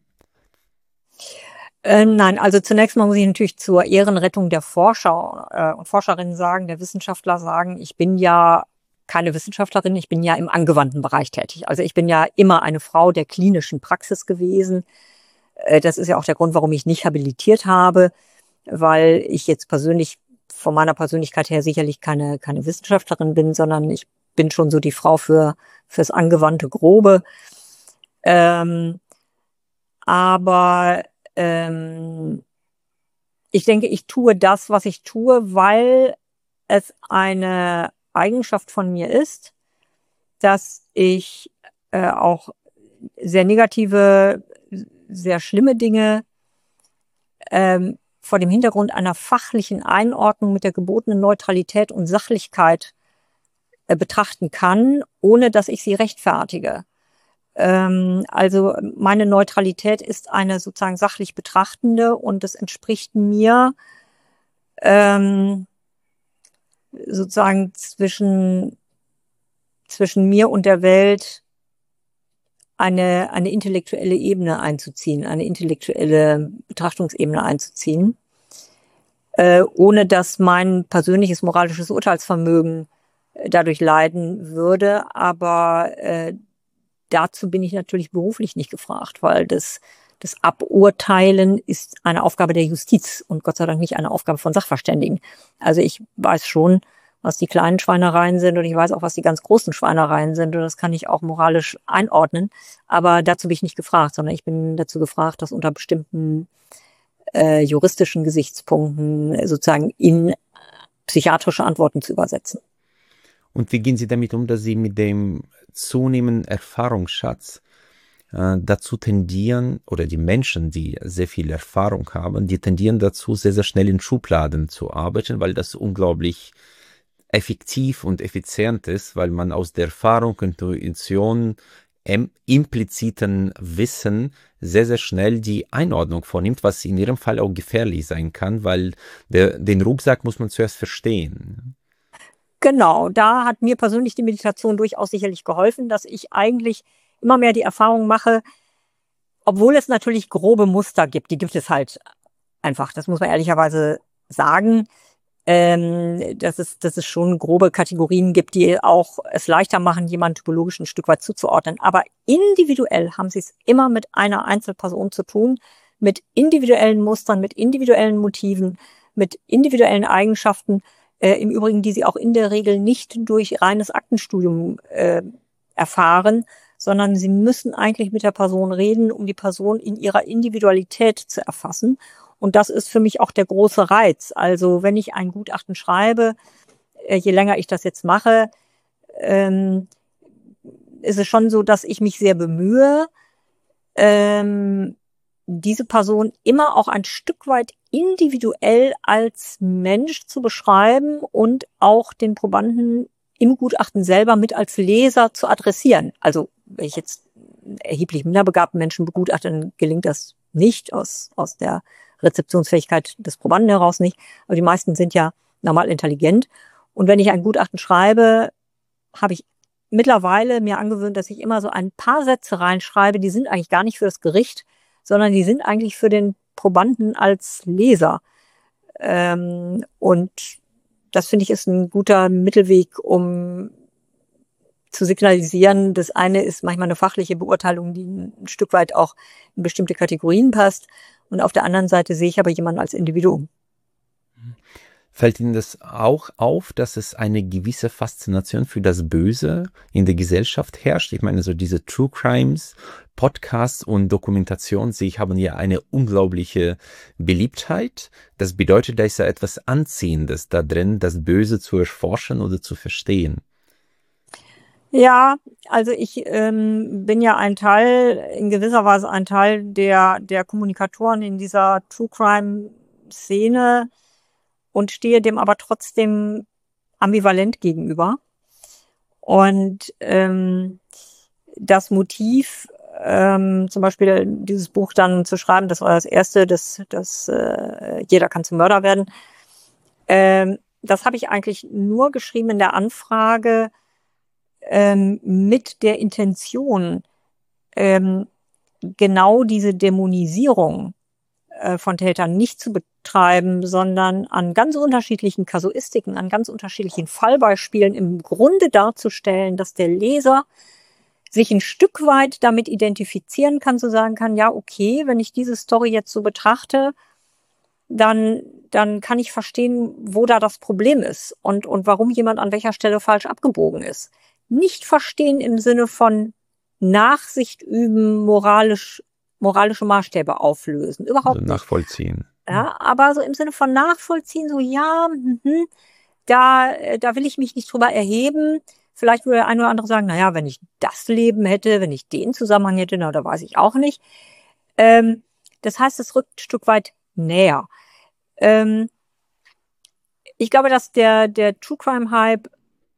Äh, nein, also zunächst mal muss ich natürlich zur Ehrenrettung der Forscher äh, und Forscherinnen sagen, der Wissenschaftler sagen, ich bin ja keine Wissenschaftlerin, ich bin ja im angewandten Bereich tätig. Also ich bin ja immer eine Frau der klinischen Praxis gewesen. Äh, das ist ja auch der Grund, warum ich nicht habilitiert habe, weil ich jetzt persönlich von meiner Persönlichkeit her sicherlich keine, keine Wissenschaftlerin bin, sondern ich bin schon so die Frau für, fürs angewandte Grobe. Ähm, aber ähm, ich denke, ich tue das, was ich tue, weil es eine Eigenschaft von mir ist, dass ich äh, auch sehr negative, sehr schlimme Dinge ähm, vor dem Hintergrund einer fachlichen Einordnung mit der gebotenen Neutralität und Sachlichkeit äh, betrachten kann, ohne dass ich sie rechtfertige. Ähm, also meine Neutralität ist eine sozusagen sachlich betrachtende und es entspricht mir ähm, sozusagen zwischen, zwischen mir und der Welt eine, eine intellektuelle Ebene einzuziehen, eine intellektuelle Betrachtungsebene einzuziehen, äh, ohne dass mein persönliches moralisches Urteilsvermögen äh, dadurch leiden würde. Aber äh, dazu bin ich natürlich beruflich nicht gefragt, weil das, das Aburteilen ist eine Aufgabe der Justiz und Gott sei Dank nicht eine Aufgabe von Sachverständigen. Also ich weiß schon, was die kleinen Schweinereien sind und ich weiß auch, was die ganz großen Schweinereien sind und das kann ich auch moralisch einordnen. Aber dazu bin ich nicht gefragt, sondern ich bin dazu gefragt, das unter bestimmten äh, juristischen Gesichtspunkten sozusagen in psychiatrische Antworten zu übersetzen. Und wie gehen Sie damit um, dass Sie mit dem zunehmenden Erfahrungsschatz äh, dazu tendieren, oder die Menschen, die sehr viel Erfahrung haben, die tendieren dazu, sehr, sehr schnell in Schubladen zu arbeiten, weil das unglaublich effektiv und effizient ist, weil man aus der Erfahrung, Intuition, im, impliziten Wissen sehr, sehr schnell die Einordnung vornimmt, was in Ihrem Fall auch gefährlich sein kann, weil der, den Rucksack muss man zuerst verstehen. Genau, da hat mir persönlich die Meditation durchaus sicherlich geholfen, dass ich eigentlich immer mehr die Erfahrung mache, obwohl es natürlich grobe Muster gibt, die gibt es halt einfach, das muss man ehrlicherweise sagen, ähm, dass es, dass es schon grobe Kategorien gibt, die auch es leichter machen, jemanden typologisch ein Stück weit zuzuordnen. Aber individuell haben sie es immer mit einer Einzelperson zu tun, mit individuellen Mustern, mit individuellen Motiven, mit individuellen Eigenschaften, äh, im Übrigen, die sie auch in der Regel nicht durch reines Aktenstudium äh, erfahren, sondern sie müssen eigentlich mit der Person reden, um die Person in ihrer Individualität zu erfassen. Und das ist für mich auch der große Reiz. Also wenn ich ein Gutachten schreibe, äh, je länger ich das jetzt mache, ähm, ist es schon so, dass ich mich sehr bemühe, ähm, diese Person immer auch ein Stück weit individuell als Mensch zu beschreiben und auch den Probanden im Gutachten selber mit als Leser zu adressieren. Also wenn ich jetzt erheblich minderbegabten Menschen begutachte, dann gelingt das nicht aus, aus der Rezeptionsfähigkeit des Probanden heraus nicht. Aber die meisten sind ja normal intelligent. Und wenn ich ein Gutachten schreibe, habe ich mittlerweile mir angewöhnt, dass ich immer so ein paar Sätze reinschreibe, die sind eigentlich gar nicht für das Gericht, sondern die sind eigentlich für den Probanden als Leser. Ähm, und das finde ich ist ein guter Mittelweg, um zu signalisieren, das eine ist manchmal eine fachliche Beurteilung, die ein Stück weit auch in bestimmte Kategorien passt. Und auf der anderen Seite sehe ich aber jemanden als Individuum. Fällt Ihnen das auch auf, dass es eine gewisse Faszination für das Böse in der Gesellschaft herrscht? Ich meine, so diese True Crimes, Podcasts und Dokumentation, sehe ich, haben ja eine unglaubliche Beliebtheit. Das bedeutet, da ist ja etwas Anziehendes da drin, das Böse zu erforschen oder zu verstehen. Ja, also ich ähm, bin ja ein Teil, in gewisser Weise ein Teil der, der Kommunikatoren in dieser True Crime Szene und stehe dem aber trotzdem ambivalent gegenüber. Und ähm, das Motiv, ähm, zum Beispiel dieses Buch dann zu schreiben, das war das erste, das, das äh, jeder kann zum Mörder werden, ähm, das habe ich eigentlich nur geschrieben in der Anfrage, Ähm, mit der Intention, ähm, genau diese Dämonisierung äh, von Tätern nicht zu betreiben, sondern an ganz unterschiedlichen Kasuistiken, an ganz unterschiedlichen Fallbeispielen im Grunde darzustellen, dass der Leser sich ein Stück weit damit identifizieren kann, so sagen kann, ja, okay, wenn ich diese Story jetzt so betrachte, dann, dann kann ich verstehen, wo da das Problem ist und, und warum jemand an welcher Stelle falsch abgebogen ist. Nicht verstehen im Sinne von Nachsicht üben, moralisch, moralische Maßstäbe auflösen. Überhaupt also nicht. Nachvollziehen. Ja, aber so im Sinne von nachvollziehen, so ja, mhm, da, da will ich mich nicht drüber erheben. Vielleicht würde der eine oder andere sagen, naja, wenn ich das Leben hätte, wenn ich den Zusammenhang hätte, na, da weiß ich auch nicht. Ähm, das heißt, es rückt ein Stück weit näher. Ähm, ich glaube, dass der, der True Crime Hype,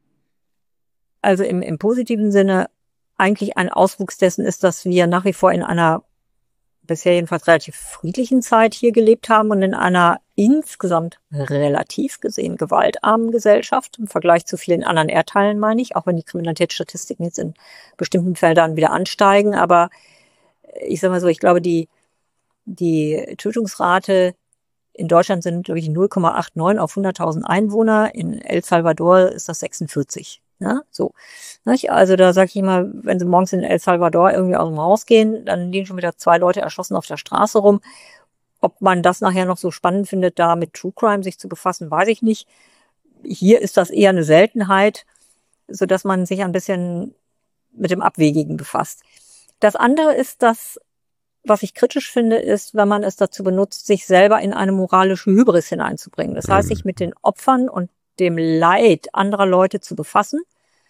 also im, im positiven Sinne, eigentlich ein Auswuchs dessen ist, dass wir nach wie vor in einer bisher jedenfalls relativ friedlichen Zeit hier gelebt haben und in einer insgesamt relativ gesehen gewaltarmen Gesellschaft, im Vergleich zu vielen anderen Erdteilen, meine ich, auch wenn die Kriminalitätsstatistiken jetzt in bestimmten Feldern wieder ansteigen. Aber ich sage mal so, ich glaube, die, die Tötungsrate in Deutschland sind, glaube ich, null Komma neunundachtzig auf hunderttausend Einwohner. In El Salvador ist das sechsundvierzig. Ja, so. Also da sage ich immer, wenn Sie morgens in El Salvador irgendwie aus dem Haus gehen, dann liegen schon wieder zwei Leute erschossen auf der Straße rum. Ob man das nachher noch so spannend findet, da mit True Crime sich zu befassen, weiß ich nicht. Hier ist das eher eine Seltenheit, sodass man sich ein bisschen mit dem Abwegigen befasst. Das andere ist, dass, was ich kritisch finde, ist, wenn man es dazu benutzt, sich selber in eine moralische Hybris hineinzubringen. Das heißt, sich mit den Opfern und dem Leid anderer Leute zu befassen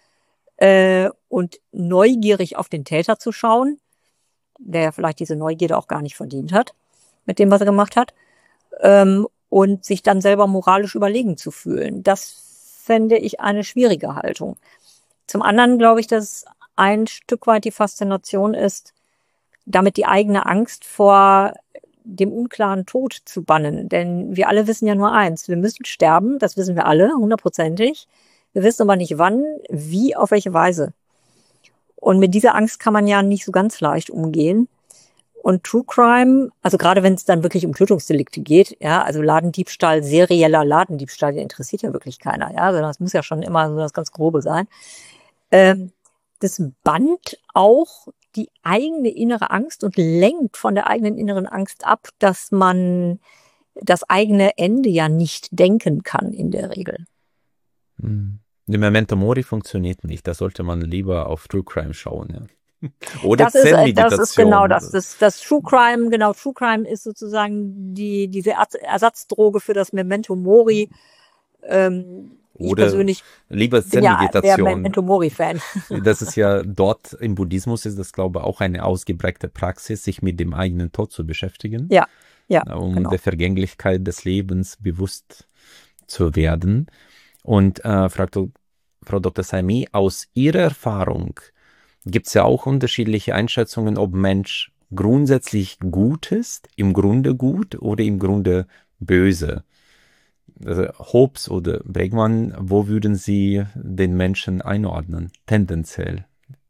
äh, und neugierig auf den Täter zu schauen, der ja vielleicht diese Neugierde auch gar nicht verdient hat, mit dem, was er gemacht hat, ähm, und sich dann selber moralisch überlegen zu fühlen. Das fände ich eine schwierige Haltung. Zum anderen glaube ich, dass ein Stück weit die Faszination ist, damit die eigene Angst vor dem unklaren Tod zu bannen. Denn wir alle wissen ja nur eins, wir müssen sterben, das wissen wir alle, hundertprozentig. Wir wissen aber nicht wann, wie, auf welche Weise. Und mit dieser Angst kann man ja nicht so ganz leicht umgehen. Und True Crime, also gerade wenn es dann wirklich um Tötungsdelikte geht, ja, also Ladendiebstahl, serieller Ladendiebstahl, der interessiert ja wirklich keiner, ja, sondern das muss ja schon immer so das ganz Grobe sein. Ähm, das bannt auch die eigene innere Angst und lenkt von der eigenen inneren Angst ab, dass man das eigene Ende ja nicht denken kann in der Regel. Hm. Die Memento Mori funktioniert nicht. Da sollte man lieber auf True Crime schauen. Ja. Oder Das ist, äh, Zen-Meditation. das ist genau das. Das, das True Crime, genau, True Crime ist sozusagen die, diese Ersatzdroge für das Memento Mori. Ähm, ich Oder persönlich lieber bin ja der Zen-Meditation. Memento Mori-Fan. Das ist ja dort im Buddhismus ist das, glaube ich, auch eine ausgeprägte Praxis, sich mit dem eigenen Tod zu beschäftigen. Ja, ja, um genau. der Vergänglichkeit des Lebens bewusst zu werden. Und äh, Frau, Frau Doktor Saimi, aus Ihrer Erfahrung gibt es ja auch unterschiedliche Einschätzungen, ob Mensch grundsätzlich gut ist, im Grunde gut oder im Grunde böse. Also Hobbes oder Bregmann, wo würden Sie den Menschen einordnen, tendenziell?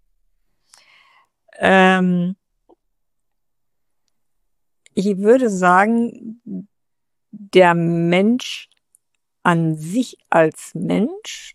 Ähm, ich würde sagen, der Mensch an sich als Mensch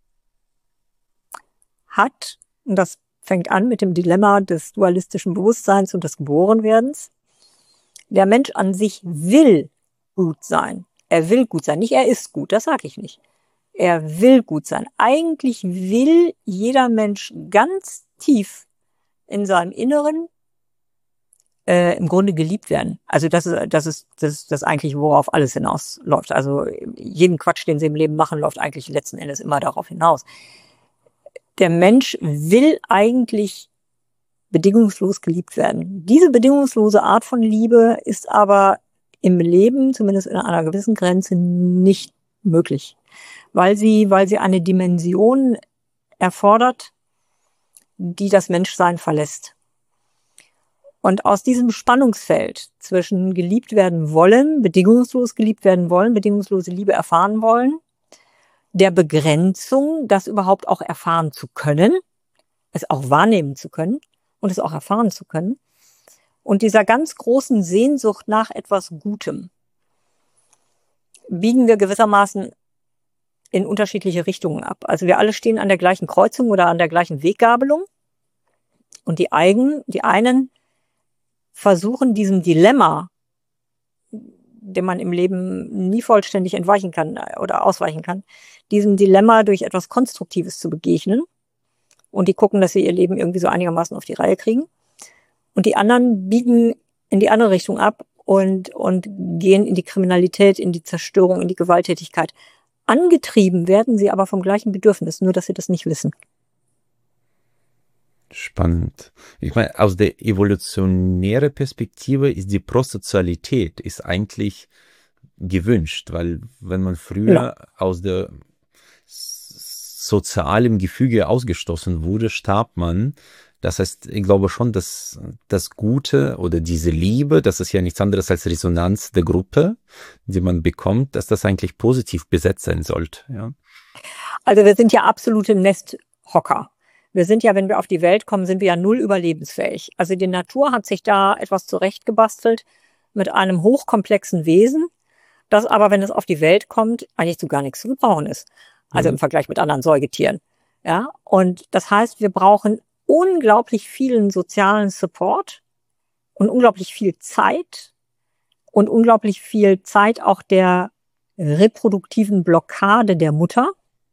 hat, und das fängt an mit dem Dilemma des dualistischen Bewusstseins und des Geborenwerdens, der Mensch an sich will gut sein. Er will gut sein. Nicht er ist gut, das sage ich nicht. Er will gut sein. Eigentlich will jeder Mensch ganz tief in seinem Inneren äh, im Grunde geliebt werden. Also das ist das ist das ist das eigentlich, worauf alles hinausläuft. Also jeden Quatsch, den sie im Leben machen, läuft eigentlich letzten Endes immer darauf hinaus. Der Mensch will eigentlich bedingungslos geliebt werden. Diese bedingungslose Art von Liebe ist aber im Leben, zumindest in einer gewissen Grenze, nicht möglich, weil sie, weil sie eine Dimension erfordert, die das Menschsein verlässt. Und aus diesem Spannungsfeld zwischen geliebt werden wollen, bedingungslos geliebt werden wollen, bedingungslose Liebe erfahren wollen, der Begrenzung, das überhaupt auch erfahren zu können, es auch wahrnehmen zu können und es auch erfahren zu können, und dieser ganz großen Sehnsucht nach etwas Gutem, biegen wir gewissermaßen in unterschiedliche Richtungen ab. Also wir alle stehen an der gleichen Kreuzung oder an der gleichen Weggabelung, und die eigen, die einen versuchen diesem Dilemma, dem man im Leben nie vollständig entweichen kann oder ausweichen kann, diesem Dilemma durch etwas Konstruktives zu begegnen. Und die gucken, dass sie ihr Leben irgendwie so einigermaßen auf die Reihe kriegen. Und die anderen biegen in die andere Richtung ab und, und gehen in die Kriminalität, in die Zerstörung, in die Gewalttätigkeit. Angetrieben werden sie aber vom gleichen Bedürfnis, nur dass sie das nicht wissen. Spannend. Ich meine, aus der evolutionären Perspektive ist die Prosozialität ist eigentlich gewünscht, weil wenn man früher ja. aus der sozialen Gefüge ausgestoßen wurde, starb man. Das heißt, ich glaube schon, dass das Gute oder diese Liebe, das ist ja nichts anderes als Resonanz der Gruppe, die man bekommt, dass das eigentlich positiv besetzt sein sollte. Ja. Also wir sind ja absolute Nesthocker. Wir sind ja, wenn wir auf die Welt kommen, sind wir ja null überlebensfähig. Also die Natur hat sich da etwas zurechtgebastelt mit einem hochkomplexen Wesen, das aber, wenn es auf die Welt kommt, eigentlich zu gar nichts zu gebrauchen ist. Also mhm. im Vergleich mit anderen Säugetieren. Ja, und das heißt, wir brauchen unglaublich vielen sozialen Support und unglaublich viel Zeit und unglaublich viel Zeit auch der reproduktiven Blockade der Mutter,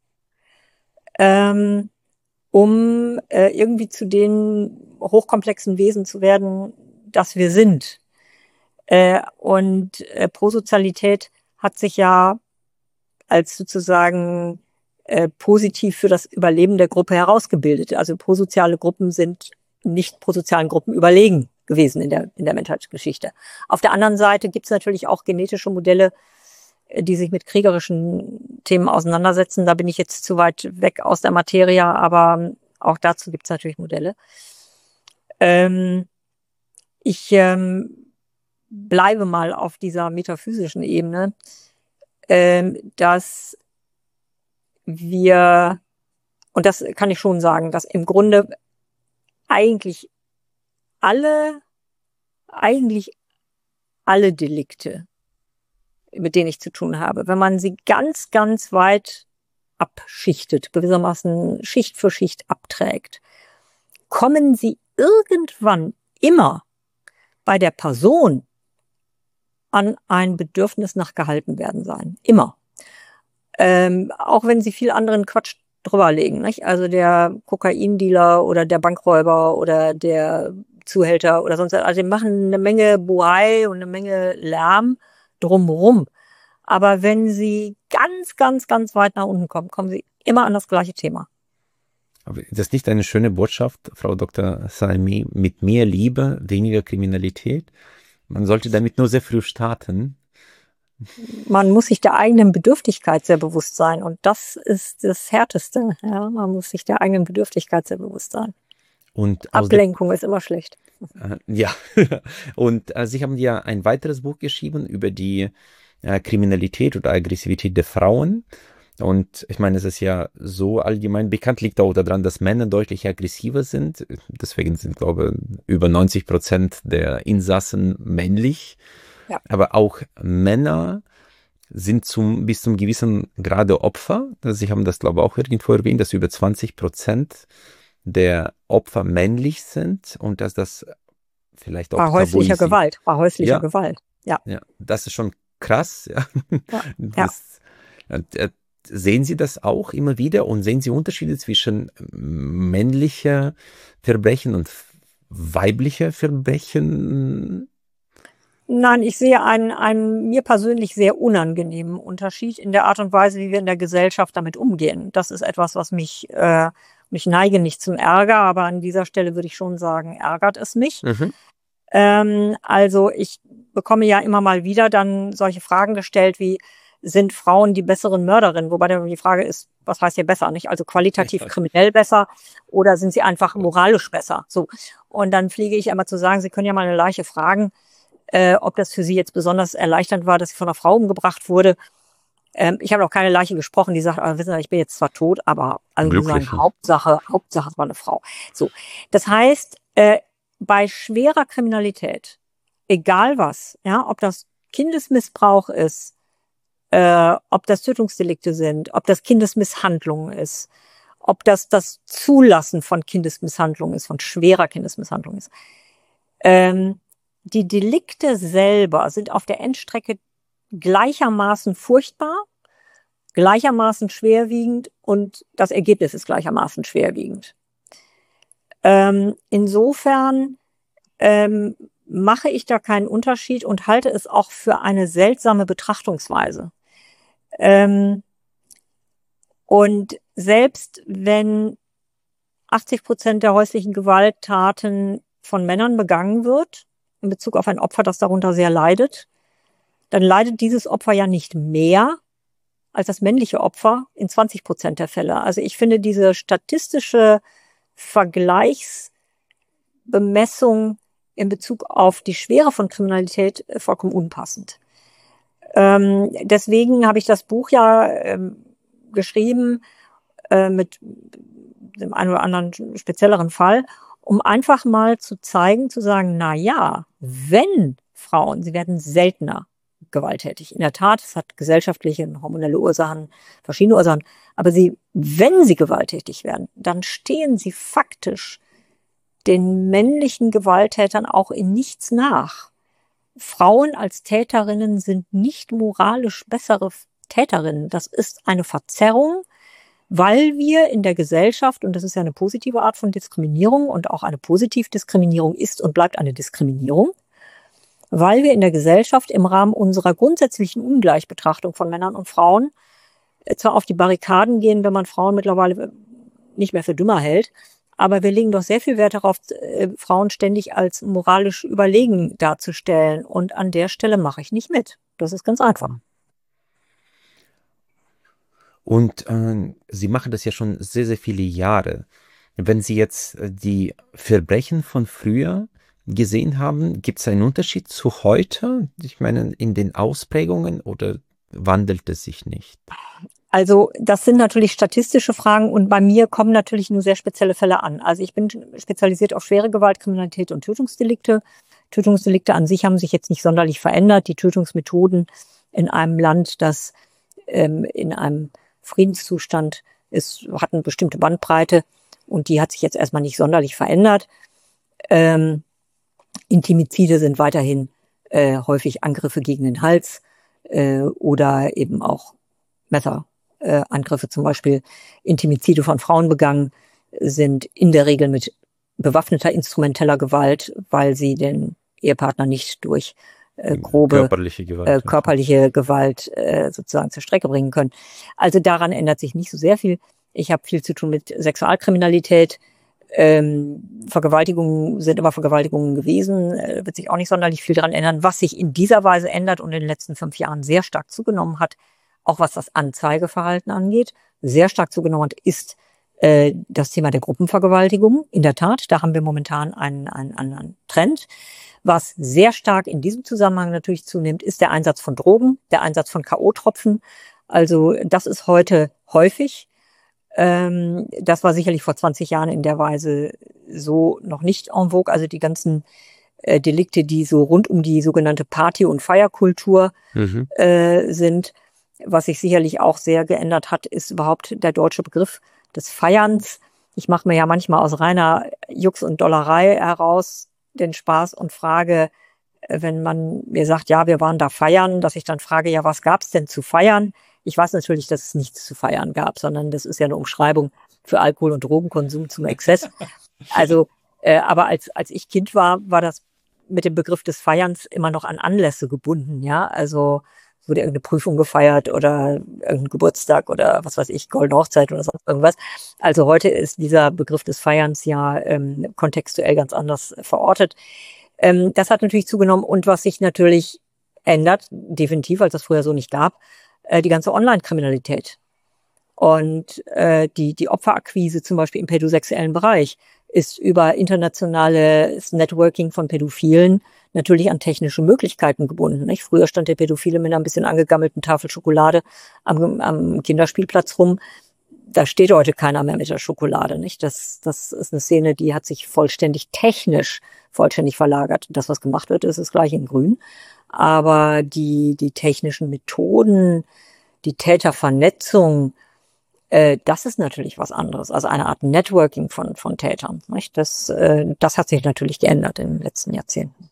ähm, um äh, irgendwie zu den hochkomplexen Wesen zu werden, das wir sind. Äh, und äh, Prosozialität hat sich ja als sozusagen äh, positiv für das Überleben der Gruppe herausgebildet. Also prosoziale Gruppen sind nicht prosozialen Gruppen überlegen gewesen in der, in der Menschheitsgeschichte. Auf der anderen Seite gibt es natürlich auch genetische Modelle, die sich mit kriegerischen Themen auseinandersetzen. Da bin ich jetzt zu weit weg aus der Materie, aber auch dazu gibt es natürlich Modelle. Ähm, ich ähm, bleibe mal auf dieser metaphysischen Ebene, ähm, dass wir, und das kann ich schon sagen, dass im Grunde eigentlich alle, eigentlich alle Delikte, mit denen ich zu tun habe, wenn man sie ganz, ganz weit abschichtet, gewissermaßen Schicht für Schicht abträgt, kommen sie irgendwann immer bei der Person an ein Bedürfnis nach gehalten werden sein. Immer. Ähm, auch wenn sie viel anderen Quatsch drüber legen, nicht? Also der Kokaindealer oder der Bankräuber oder der Zuhälter oder sonst, also die machen eine Menge Bohai und eine Menge Lärm drumherum. Aber wenn sie ganz, ganz, ganz weit nach unten kommen, kommen sie immer an das gleiche Thema. Aber ist das nicht eine schöne Botschaft, Frau Doktor Salmi, mit mehr Liebe, weniger Kriminalität? Man sollte damit nur sehr früh starten. Man muss sich der eigenen Bedürftigkeit sehr bewusst sein. Und das ist das Härteste. Ja, man muss sich der eigenen Bedürftigkeit sehr bewusst sein. Und Ablenkung ist immer schlecht. Äh, ja, und äh, Sie haben ja ein weiteres Buch geschrieben über die äh, Kriminalität oder Aggressivität der Frauen. Und ich meine, es ist ja so allgemein bekannt, liegt auch daran, dass Männer deutlich aggressiver sind. Deswegen sind, glaube ich, über neunzig Prozent der Insassen männlich. Ja. Aber auch Männer sind zum, bis zum gewissen Grade Opfer. Also Sie haben das, glaube ich, auch irgendwo erwähnt, dass über zwanzig Prozent der Opfer männlich sind und dass das vielleicht auch bei häuslicher tabuisiert. Gewalt, bei häuslicher Ja. Gewalt. Ja. Ja, das ist schon krass. Ja. Ja. Das, äh, sehen Sie das auch immer wieder und sehen Sie Unterschiede zwischen männlicher Verbrechen und weiblicher Verbrechen? Nein, ich sehe einen, einen mir persönlich sehr unangenehmen Unterschied in der Art und Weise, wie wir in der Gesellschaft damit umgehen. Das ist etwas, was mich, äh, mich neige nicht zum Ärger, aber an dieser Stelle würde ich schon sagen, ärgert es mich. Mhm. Ähm, also ich bekomme ja immer mal wieder dann solche Fragen gestellt wie, sind Frauen die besseren Mörderinnen? Wobei dann die Frage ist, was heißt hier besser, nicht? Also qualitativ kriminell besser oder sind sie einfach moralisch besser? So. Und dann fliege ich einmal zu sagen, Sie können ja mal eine Leiche fragen, äh, ob das für Sie jetzt besonders erleichternd war, dass sie von einer Frau umgebracht wurde. Ähm, ich habe noch keine Leiche gesprochen, die sagt, ah, wissen Sie, ich bin jetzt zwar tot, aber also die sagen, Hauptsache, Hauptsache es war eine Frau. So. Das heißt, äh, bei schwerer Kriminalität, egal was, ja, ob das Kindesmissbrauch ist, äh, ob das Tötungsdelikte sind, ob das Kindesmisshandlung ist, ob das das Zulassen von Kindesmisshandlung ist, von schwerer Kindesmisshandlung ist. Ähm, die Delikte selber sind auf der Endstrecke gleichermaßen furchtbar, gleichermaßen schwerwiegend und das Ergebnis ist gleichermaßen schwerwiegend. Ähm, insofern ähm, mache ich da keinen Unterschied und halte es auch für eine seltsame Betrachtungsweise. Ähm, und selbst wenn achtzig Prozent der häuslichen Gewalttaten von Männern begangen wird, in Bezug auf ein Opfer, das darunter sehr leidet, dann leidet dieses Opfer ja nicht mehr als das männliche Opfer in zwanzig Prozent der Fälle. Also ich finde diese statistische Vergleichsbemessung in Bezug auf die Schwere von Kriminalität vollkommen unpassend. Ähm, deswegen habe ich das Buch ja ähm, geschrieben äh, mit dem einen oder anderen spezielleren Fall, um einfach mal zu zeigen, zu sagen, na ja, wenn Frauen, sie werden seltener gewalttätig. In der Tat, es hat gesellschaftliche und hormonelle Ursachen, verschiedene Ursachen, aber sie, wenn sie gewalttätig werden, dann stehen sie faktisch den männlichen Gewalttätern auch in nichts nach. Frauen als Täterinnen sind nicht moralisch bessere Täterinnen. Das ist eine Verzerrung, weil wir in der Gesellschaft, und das ist ja eine positive Art von Diskriminierung und auch eine Positivdiskriminierung ist und bleibt eine Diskriminierung, weil wir in der Gesellschaft im Rahmen unserer grundsätzlichen Ungleichbetrachtung von Männern und Frauen zwar auf die Barrikaden gehen, wenn man Frauen mittlerweile nicht mehr für dümmer hält, aber wir legen doch sehr viel Wert darauf, äh, Frauen ständig als moralisch überlegen darzustellen. Und an der Stelle mache ich nicht mit. Das ist ganz einfach. Und äh, Sie machen das ja schon sehr, sehr viele Jahre. Wenn Sie jetzt die Verbrechen von früher gesehen haben, gibt es einen Unterschied zu heute? Ich meine, in den Ausprägungen oder wandelt es sich nicht? Also das sind natürlich statistische Fragen und bei mir kommen natürlich nur sehr spezielle Fälle an. Also ich bin spezialisiert auf schwere Gewaltkriminalität und Tötungsdelikte. Tötungsdelikte an sich haben sich jetzt nicht sonderlich verändert. Die Tötungsmethoden in einem Land, das ähm, in einem Friedenszustand ist, hat eine bestimmte Bandbreite und die hat sich jetzt erstmal nicht sonderlich verändert. Ähm, Intimizide sind weiterhin äh, häufig Angriffe gegen den Hals äh, oder eben auch Messerangriffe, äh, zum Beispiel Intimizide von Frauen begangen, sind in der Regel mit bewaffneter instrumenteller Gewalt, weil sie den Ehepartner nicht durch äh, grobe körperliche Gewalt, äh, körperliche Gewalt äh, sozusagen zur Strecke bringen können. Also daran ändert sich nicht so sehr viel. Ich habe viel zu tun mit Sexualkriminalität. Ähm, Vergewaltigungen sind immer Vergewaltigungen gewesen, äh, wird sich auch nicht sonderlich viel daran ändern. Was sich in dieser Weise ändert und in den letzten fünf Jahren sehr stark zugenommen hat, auch was das Anzeigeverhalten angeht, sehr stark zugenommen hat, ist äh, das Thema der Gruppenvergewaltigung. In der Tat, da haben wir momentan einen, einen anderen Trend. Was sehr stark in diesem Zusammenhang natürlich zunimmt, ist der Einsatz von Drogen, der Einsatz von K O-Tropfen. Also das ist heute häufig. Ähm, das war sicherlich vor zwanzig Jahren in der Weise so noch nicht en vogue. Also die ganzen äh, Delikte, die so rund um die sogenannte Party- und Feierkultur mhm. äh, sind. Was sich sicherlich auch sehr geändert hat, ist überhaupt der deutsche Begriff des Feierns. Ich mache mir ja manchmal aus reiner Jux und Dollerei heraus den Spaß und frage, wenn man mir sagt, ja, wir waren da feiern, dass ich dann frage, ja, was gab's denn zu feiern? Ich weiß natürlich, dass es nichts zu feiern gab, sondern das ist ja eine Umschreibung für Alkohol- und Drogenkonsum zum Exzess. Also, äh, aber als als ich Kind war, war das mit dem Begriff des Feierns immer noch an Anlässe gebunden, ja. Also es wurde irgendeine Prüfung gefeiert oder irgendein Geburtstag oder was weiß ich, Goldene Hochzeit oder sonst irgendwas. Also heute ist dieser Begriff des Feierns ja ähm, kontextuell ganz anders verortet. Ähm, das hat natürlich zugenommen und was sich natürlich ändert, definitiv, als das früher so nicht gab, äh, die ganze Online-Kriminalität. Und äh, die, die Opferakquise zum Beispiel im pädosexuellen Bereich ist über internationales Networking von Pädophilen natürlich an technische Möglichkeiten gebunden. Nicht? Früher stand der Pädophile mit einer ein bisschen angegammelten Tafel Schokolade am, am Kinderspielplatz rum. Da steht heute keiner mehr mit der Schokolade. Nicht? Das, das ist eine Szene, die hat sich vollständig technisch vollständig verlagert. Das, was gemacht wird, ist das gleiche in Grün. Aber die, die technischen Methoden, die Tätervernetzung, äh, das ist natürlich was anderes. Also eine Art Networking von, von Tätern. Nicht? Das, äh, das hat sich natürlich geändert in den letzten Jahrzehnten.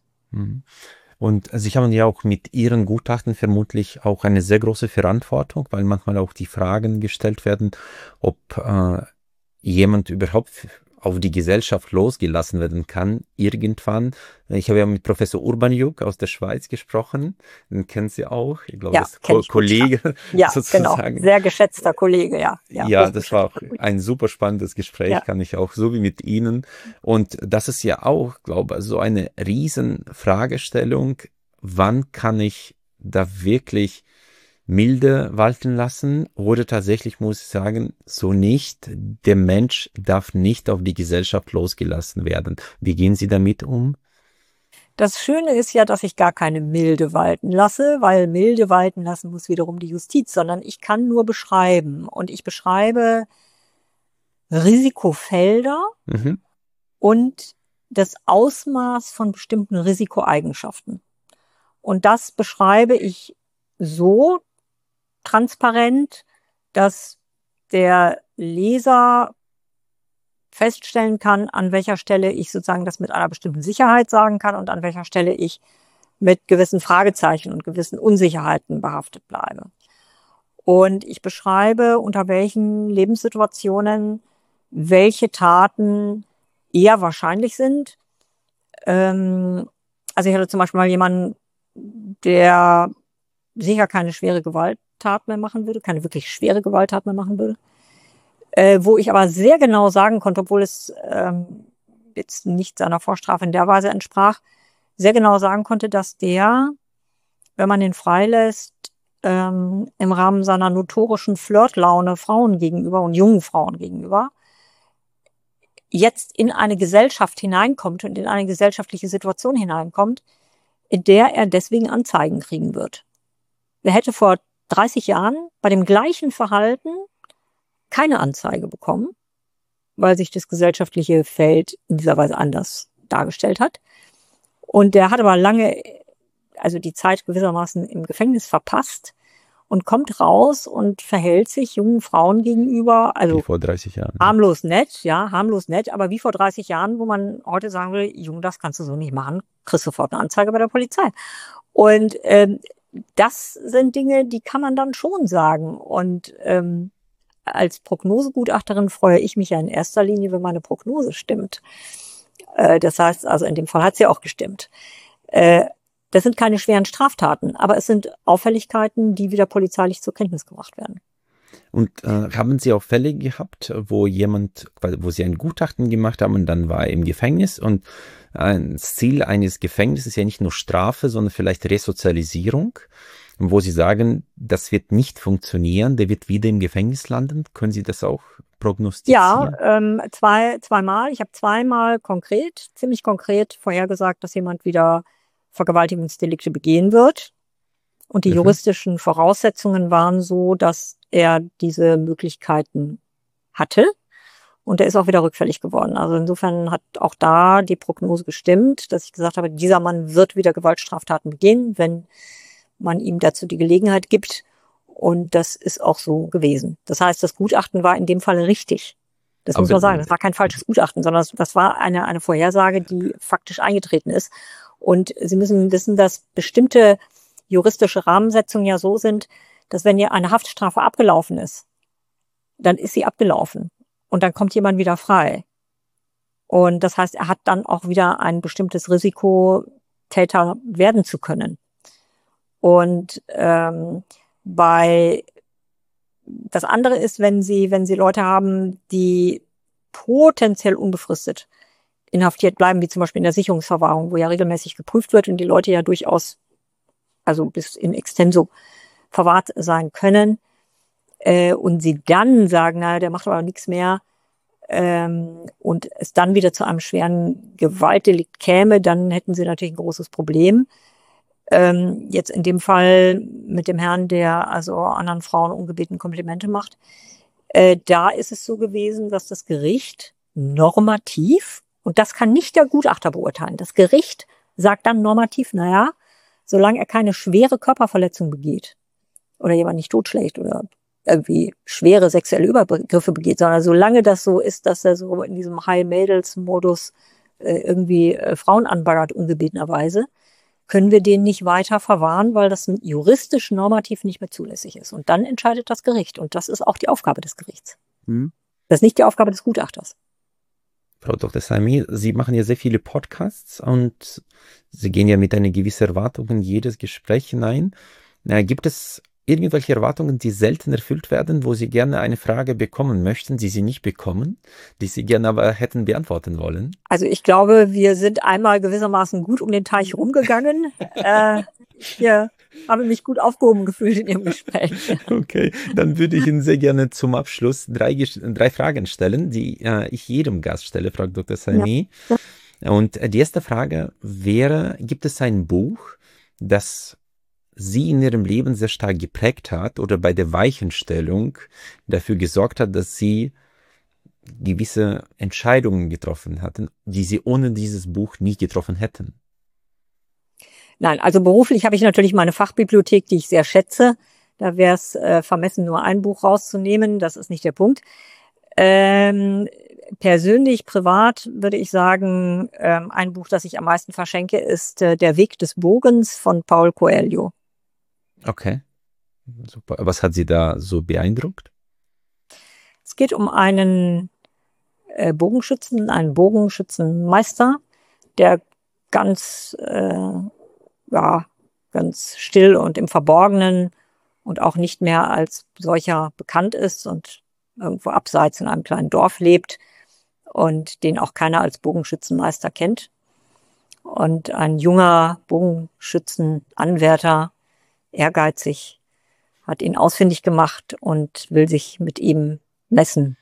Und Sie haben ja auch mit Ihren Gutachten vermutlich auch eine sehr große Verantwortung, weil manchmal auch die Fragen gestellt werden, ob äh, jemand überhaupt auf die Gesellschaft losgelassen werden kann, irgendwann. Ich habe ja mit Professor Urbaniuk aus der Schweiz gesprochen, den kennen Sie auch, ich glaube, ja, das ist Ko Kollege gut, ja. sozusagen. Genau, sehr geschätzter Kollege, ja. Ja, ja das war auch ein super spannendes Gespräch, ja. Kann ich auch, so wie mit Ihnen. Und das ist ja auch, glaube ich, so eine riesen Fragestellung, wann kann ich da wirklich milde walten lassen oder tatsächlich muss ich sagen, so nicht. Der Mensch darf nicht auf die Gesellschaft losgelassen werden. Wie gehen Sie damit um? Das Schöne ist ja, dass ich gar keine Milde walten lasse, weil Milde walten lassen muss wiederum die Justiz, sondern ich kann nur beschreiben. Und ich beschreibe Risikofelder mhm. und das Ausmaß von bestimmten Risikoeigenschaften. Und das beschreibe ich so transparent, dass der Leser feststellen kann, an welcher Stelle ich sozusagen das mit einer bestimmten Sicherheit sagen kann und an welcher Stelle ich mit gewissen Fragezeichen und gewissen Unsicherheiten behaftet bleibe. Und ich beschreibe, unter welchen Lebenssituationen welche Taten eher wahrscheinlich sind. Ähm, also ich hatte zum Beispiel mal jemanden, der sicher keine schwere Gewalttat mehr machen würde, keine wirklich schwere Gewalttat mehr machen würde, äh, wo ich aber sehr genau sagen konnte, obwohl es ähm, jetzt nicht seiner Vorstrafe in der Weise entsprach, sehr genau sagen konnte, dass der, wenn man ihn freilässt, ähm, im Rahmen seiner notorischen Flirtlaune Frauen gegenüber und jungen Frauen gegenüber, jetzt in eine Gesellschaft hineinkommt und in eine gesellschaftliche Situation hineinkommt, in der er deswegen Anzeigen kriegen wird. Er hätte vor dreißig Jahren bei dem gleichen Verhalten keine Anzeige bekommen, weil sich das gesellschaftliche Feld in dieser Weise anders dargestellt hat. Und der hat aber lange, also die Zeit gewissermaßen im Gefängnis verpasst und kommt raus und verhält sich jungen Frauen gegenüber, also Wie vor dreißig Jahren. harmlos nett, ja, harmlos nett, aber wie vor dreißig Jahren, wo man heute sagen will, Junge, das kannst du so nicht machen, kriegst sofort eine Anzeige bei der Polizei. Und ähm, das sind Dinge, die kann man dann schon sagen. Und ähm, als Prognosegutachterin freue ich mich ja in erster Linie, wenn meine Prognose stimmt. Äh, das heißt, also in dem Fall hat sie auch gestimmt. Äh, das sind keine schweren Straftaten, aber es sind Auffälligkeiten, die wieder polizeilich zur Kenntnis gebracht werden. Und äh, haben Sie auch Fälle gehabt, wo jemand, wo Sie ein Gutachten gemacht haben und dann war er im Gefängnis und äh, das Ziel eines Gefängnisses ist ja nicht nur Strafe, sondern vielleicht Resozialisierung, wo Sie sagen, das wird nicht funktionieren, der wird wieder im Gefängnis landen. Können Sie das auch prognostizieren? Ja, ähm, zwei, zweimal. Ich habe zweimal konkret, ziemlich konkret vorhergesagt, dass jemand wieder Vergewaltigungsdelikte begehen wird. Und die Mhm. juristischen Voraussetzungen waren so, dass er diese Möglichkeiten hatte. Und er ist auch wieder rückfällig geworden. Also insofern hat auch da die Prognose gestimmt, dass ich gesagt habe, dieser Mann wird wieder Gewaltstraftaten begehen, wenn man ihm dazu die Gelegenheit gibt. Und das ist auch so gewesen. Das heißt, das Gutachten war in dem Fall richtig. Das muss Aber- man sagen. Das war kein falsches Gutachten, sondern das war eine, eine Vorhersage, die faktisch eingetreten ist. Und Sie müssen wissen, dass bestimmte juristische Rahmensetzungen ja so sind, dass wenn ja eine Haftstrafe abgelaufen ist, dann ist sie abgelaufen und dann kommt jemand wieder frei. Und das heißt, er hat dann auch wieder ein bestimmtes Risiko, Täter werden zu können. Und ähm, bei das andere ist, wenn Sie, wenn Sie Leute haben, die potenziell unbefristet inhaftiert bleiben, wie zum Beispiel in der Sicherungsverwahrung, wo ja regelmäßig geprüft wird und die Leute ja durchaus, also bis in extenso verwahrt sein können, äh, und sie dann sagen, na, der macht aber nichts mehr, ähm, und es dann wieder zu einem schweren Gewaltdelikt käme, dann hätten sie natürlich ein großes Problem. Ähm, jetzt in dem Fall mit dem Herrn, der also anderen Frauen ungebeten Komplimente macht, äh, da ist es so gewesen, dass das Gericht normativ, und das kann nicht der Gutachter beurteilen, das Gericht sagt dann normativ, naja, solange er keine schwere Körperverletzung begeht oder jemand nicht totschlägt oder irgendwie schwere sexuelle Übergriffe begeht, sondern solange das so ist, dass er so in diesem High-Mädels-Modus äh, irgendwie äh, Frauen anbaggert ungebetenerweise, können wir den nicht weiter verwahren, weil das juristisch normativ nicht mehr zulässig ist. Und dann entscheidet das Gericht. Und das ist auch die Aufgabe des Gerichts. Hm. Das ist nicht die Aufgabe des Gutachters. Frau Doktor Saimi, Sie machen ja sehr viele Podcasts und Sie gehen ja mit einer gewissen Erwartung in jedes Gespräch hinein. Äh, gibt es irgendwelche Erwartungen, die selten erfüllt werden, wo Sie gerne eine Frage bekommen möchten, die Sie nicht bekommen, die Sie gerne aber hätten beantworten wollen? Also ich glaube, wir sind einmal gewissermaßen gut um den Teich rumgegangen. äh, ich äh, habe mich gut aufgehoben gefühlt in Ihrem Gespräch. Okay, dann würde ich Ihnen sehr gerne zum Abschluss drei, drei Fragen stellen, die äh, ich jedem Gast stelle, Frau Doktor Saimi. Ja. Und die erste Frage wäre, gibt es ein Buch, das Sie in Ihrem Leben sehr stark geprägt hat oder bei der Weichenstellung dafür gesorgt hat, dass Sie gewisse Entscheidungen getroffen hatten, die Sie ohne dieses Buch nie getroffen hätten? Nein, also beruflich habe ich natürlich meine Fachbibliothek, die ich sehr schätze. Da wäre es äh, vermessen, nur ein Buch rauszunehmen. Das ist nicht der Punkt. Ähm, persönlich, privat würde ich sagen, ähm, ein Buch, das ich am meisten verschenke, ist äh, Der Weg des Bogens von Paulo Coelho. Okay, super. Was hat Sie da so beeindruckt? Es geht um einen äh, Bogenschützen, einen Bogenschützenmeister, der ganz, äh, ja, ganz still und im Verborgenen und auch nicht mehr als solcher bekannt ist und irgendwo abseits in einem kleinen Dorf lebt und den auch keiner als Bogenschützenmeister kennt. Und ein junger Bogenschützenanwärter, ehrgeizig, hat ihn ausfindig gemacht und will sich mit ihm messen.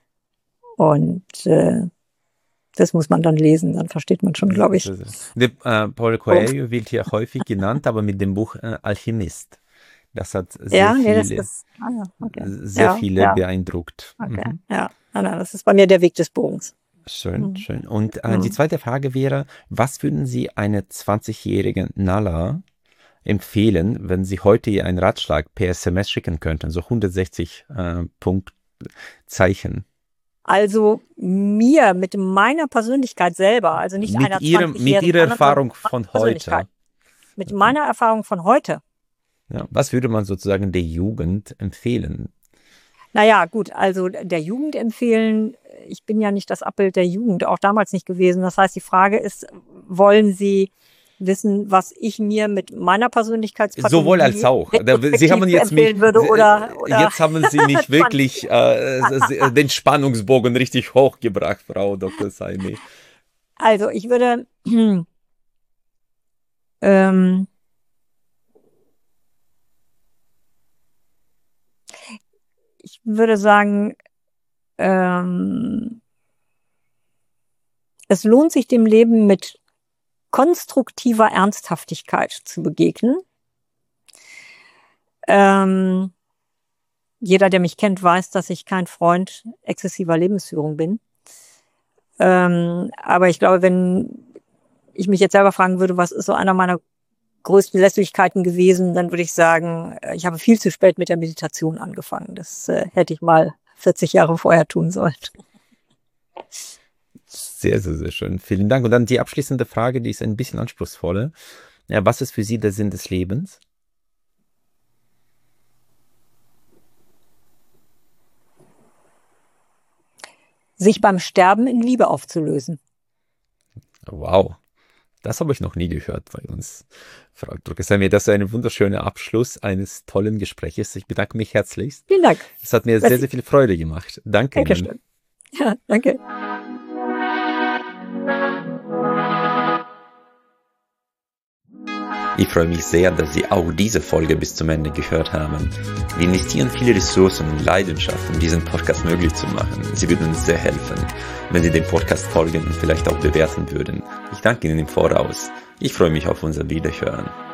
Und äh, das muss man dann lesen, dann versteht man schon, glaube ich. Der, äh, Paulo Coelho wird hier häufig genannt, aber mit dem Buch äh, Alchemist. Das hat sehr ja, nee, viele, das ist, ah, ja, okay. sehr ja, viele ja. beeindruckt. Okay. Mhm. Ja, nein, nein, das ist bei mir der Weg des Bogens. Schön, Mhm. schön. Und äh, Mhm. die zweite Frage wäre, was würden Sie einer zwanzigjährigen Nala empfehlen, wenn Sie heute einen Ratschlag per S M S schicken könnten, so hundertsechzig äh, Punktzeichen? Also mir mit meiner Persönlichkeit selber, also nicht mit einer ihrem, mit Ihrer Erfahrung von heute. Mit meiner Erfahrung von heute. Ja, was würde man sozusagen der Jugend empfehlen? Naja, gut, also der Jugend empfehlen, ich bin ja nicht das Abbild der Jugend, auch damals nicht gewesen. Das heißt, die Frage ist, wollen Sie wissen, was ich mir mit meiner Persönlichkeitspathologie sowohl als auch. Sie haben jetzt mich, würde oder, oder jetzt haben Sie nicht wirklich äh, den Spannungsbogen richtig hochgebracht, Frau Doktor Saimi. Also ich würde ähm, ich würde sagen, ähm, es lohnt sich dem Leben mit konstruktiver Ernsthaftigkeit zu begegnen. Ähm, jeder, der mich kennt, weiß, dass ich kein Freund exzessiver Lebensführung bin. Ähm, aber ich glaube, wenn ich mich jetzt selber fragen würde, was ist so einer meiner größten Lässigkeiten gewesen, dann würde ich sagen, ich habe viel zu spät mit der Meditation angefangen. Das äh, hätte ich mal vierzig Jahre vorher tun sollen. Sehr, sehr, sehr schön. Vielen Dank. Und dann die abschließende Frage, die ist ein bisschen anspruchsvoller. Ja, was ist für Sie der Sinn des Lebens? Sich beim Sterben in Liebe aufzulösen. Wow. Das habe ich noch nie gehört bei uns, Frau Doktor Saimi. Das ist ein wunderschöner Abschluss eines tollen Gespräches. Ich bedanke mich herzlichst. Vielen Dank. Es hat mir sehr, sehr viel Freude gemacht. Danke Ihnen. Dankeschön. Ja, danke. Ich freue mich sehr, dass Sie auch diese Folge bis zum Ende gehört haben. Wir investieren viele Ressourcen und Leidenschaft, um diesen Podcast möglich zu machen. Sie würden uns sehr helfen, wenn Sie dem Podcast folgen und vielleicht auch bewerten würden. Ich danke Ihnen im Voraus. Ich freue mich auf unser Wiederhören.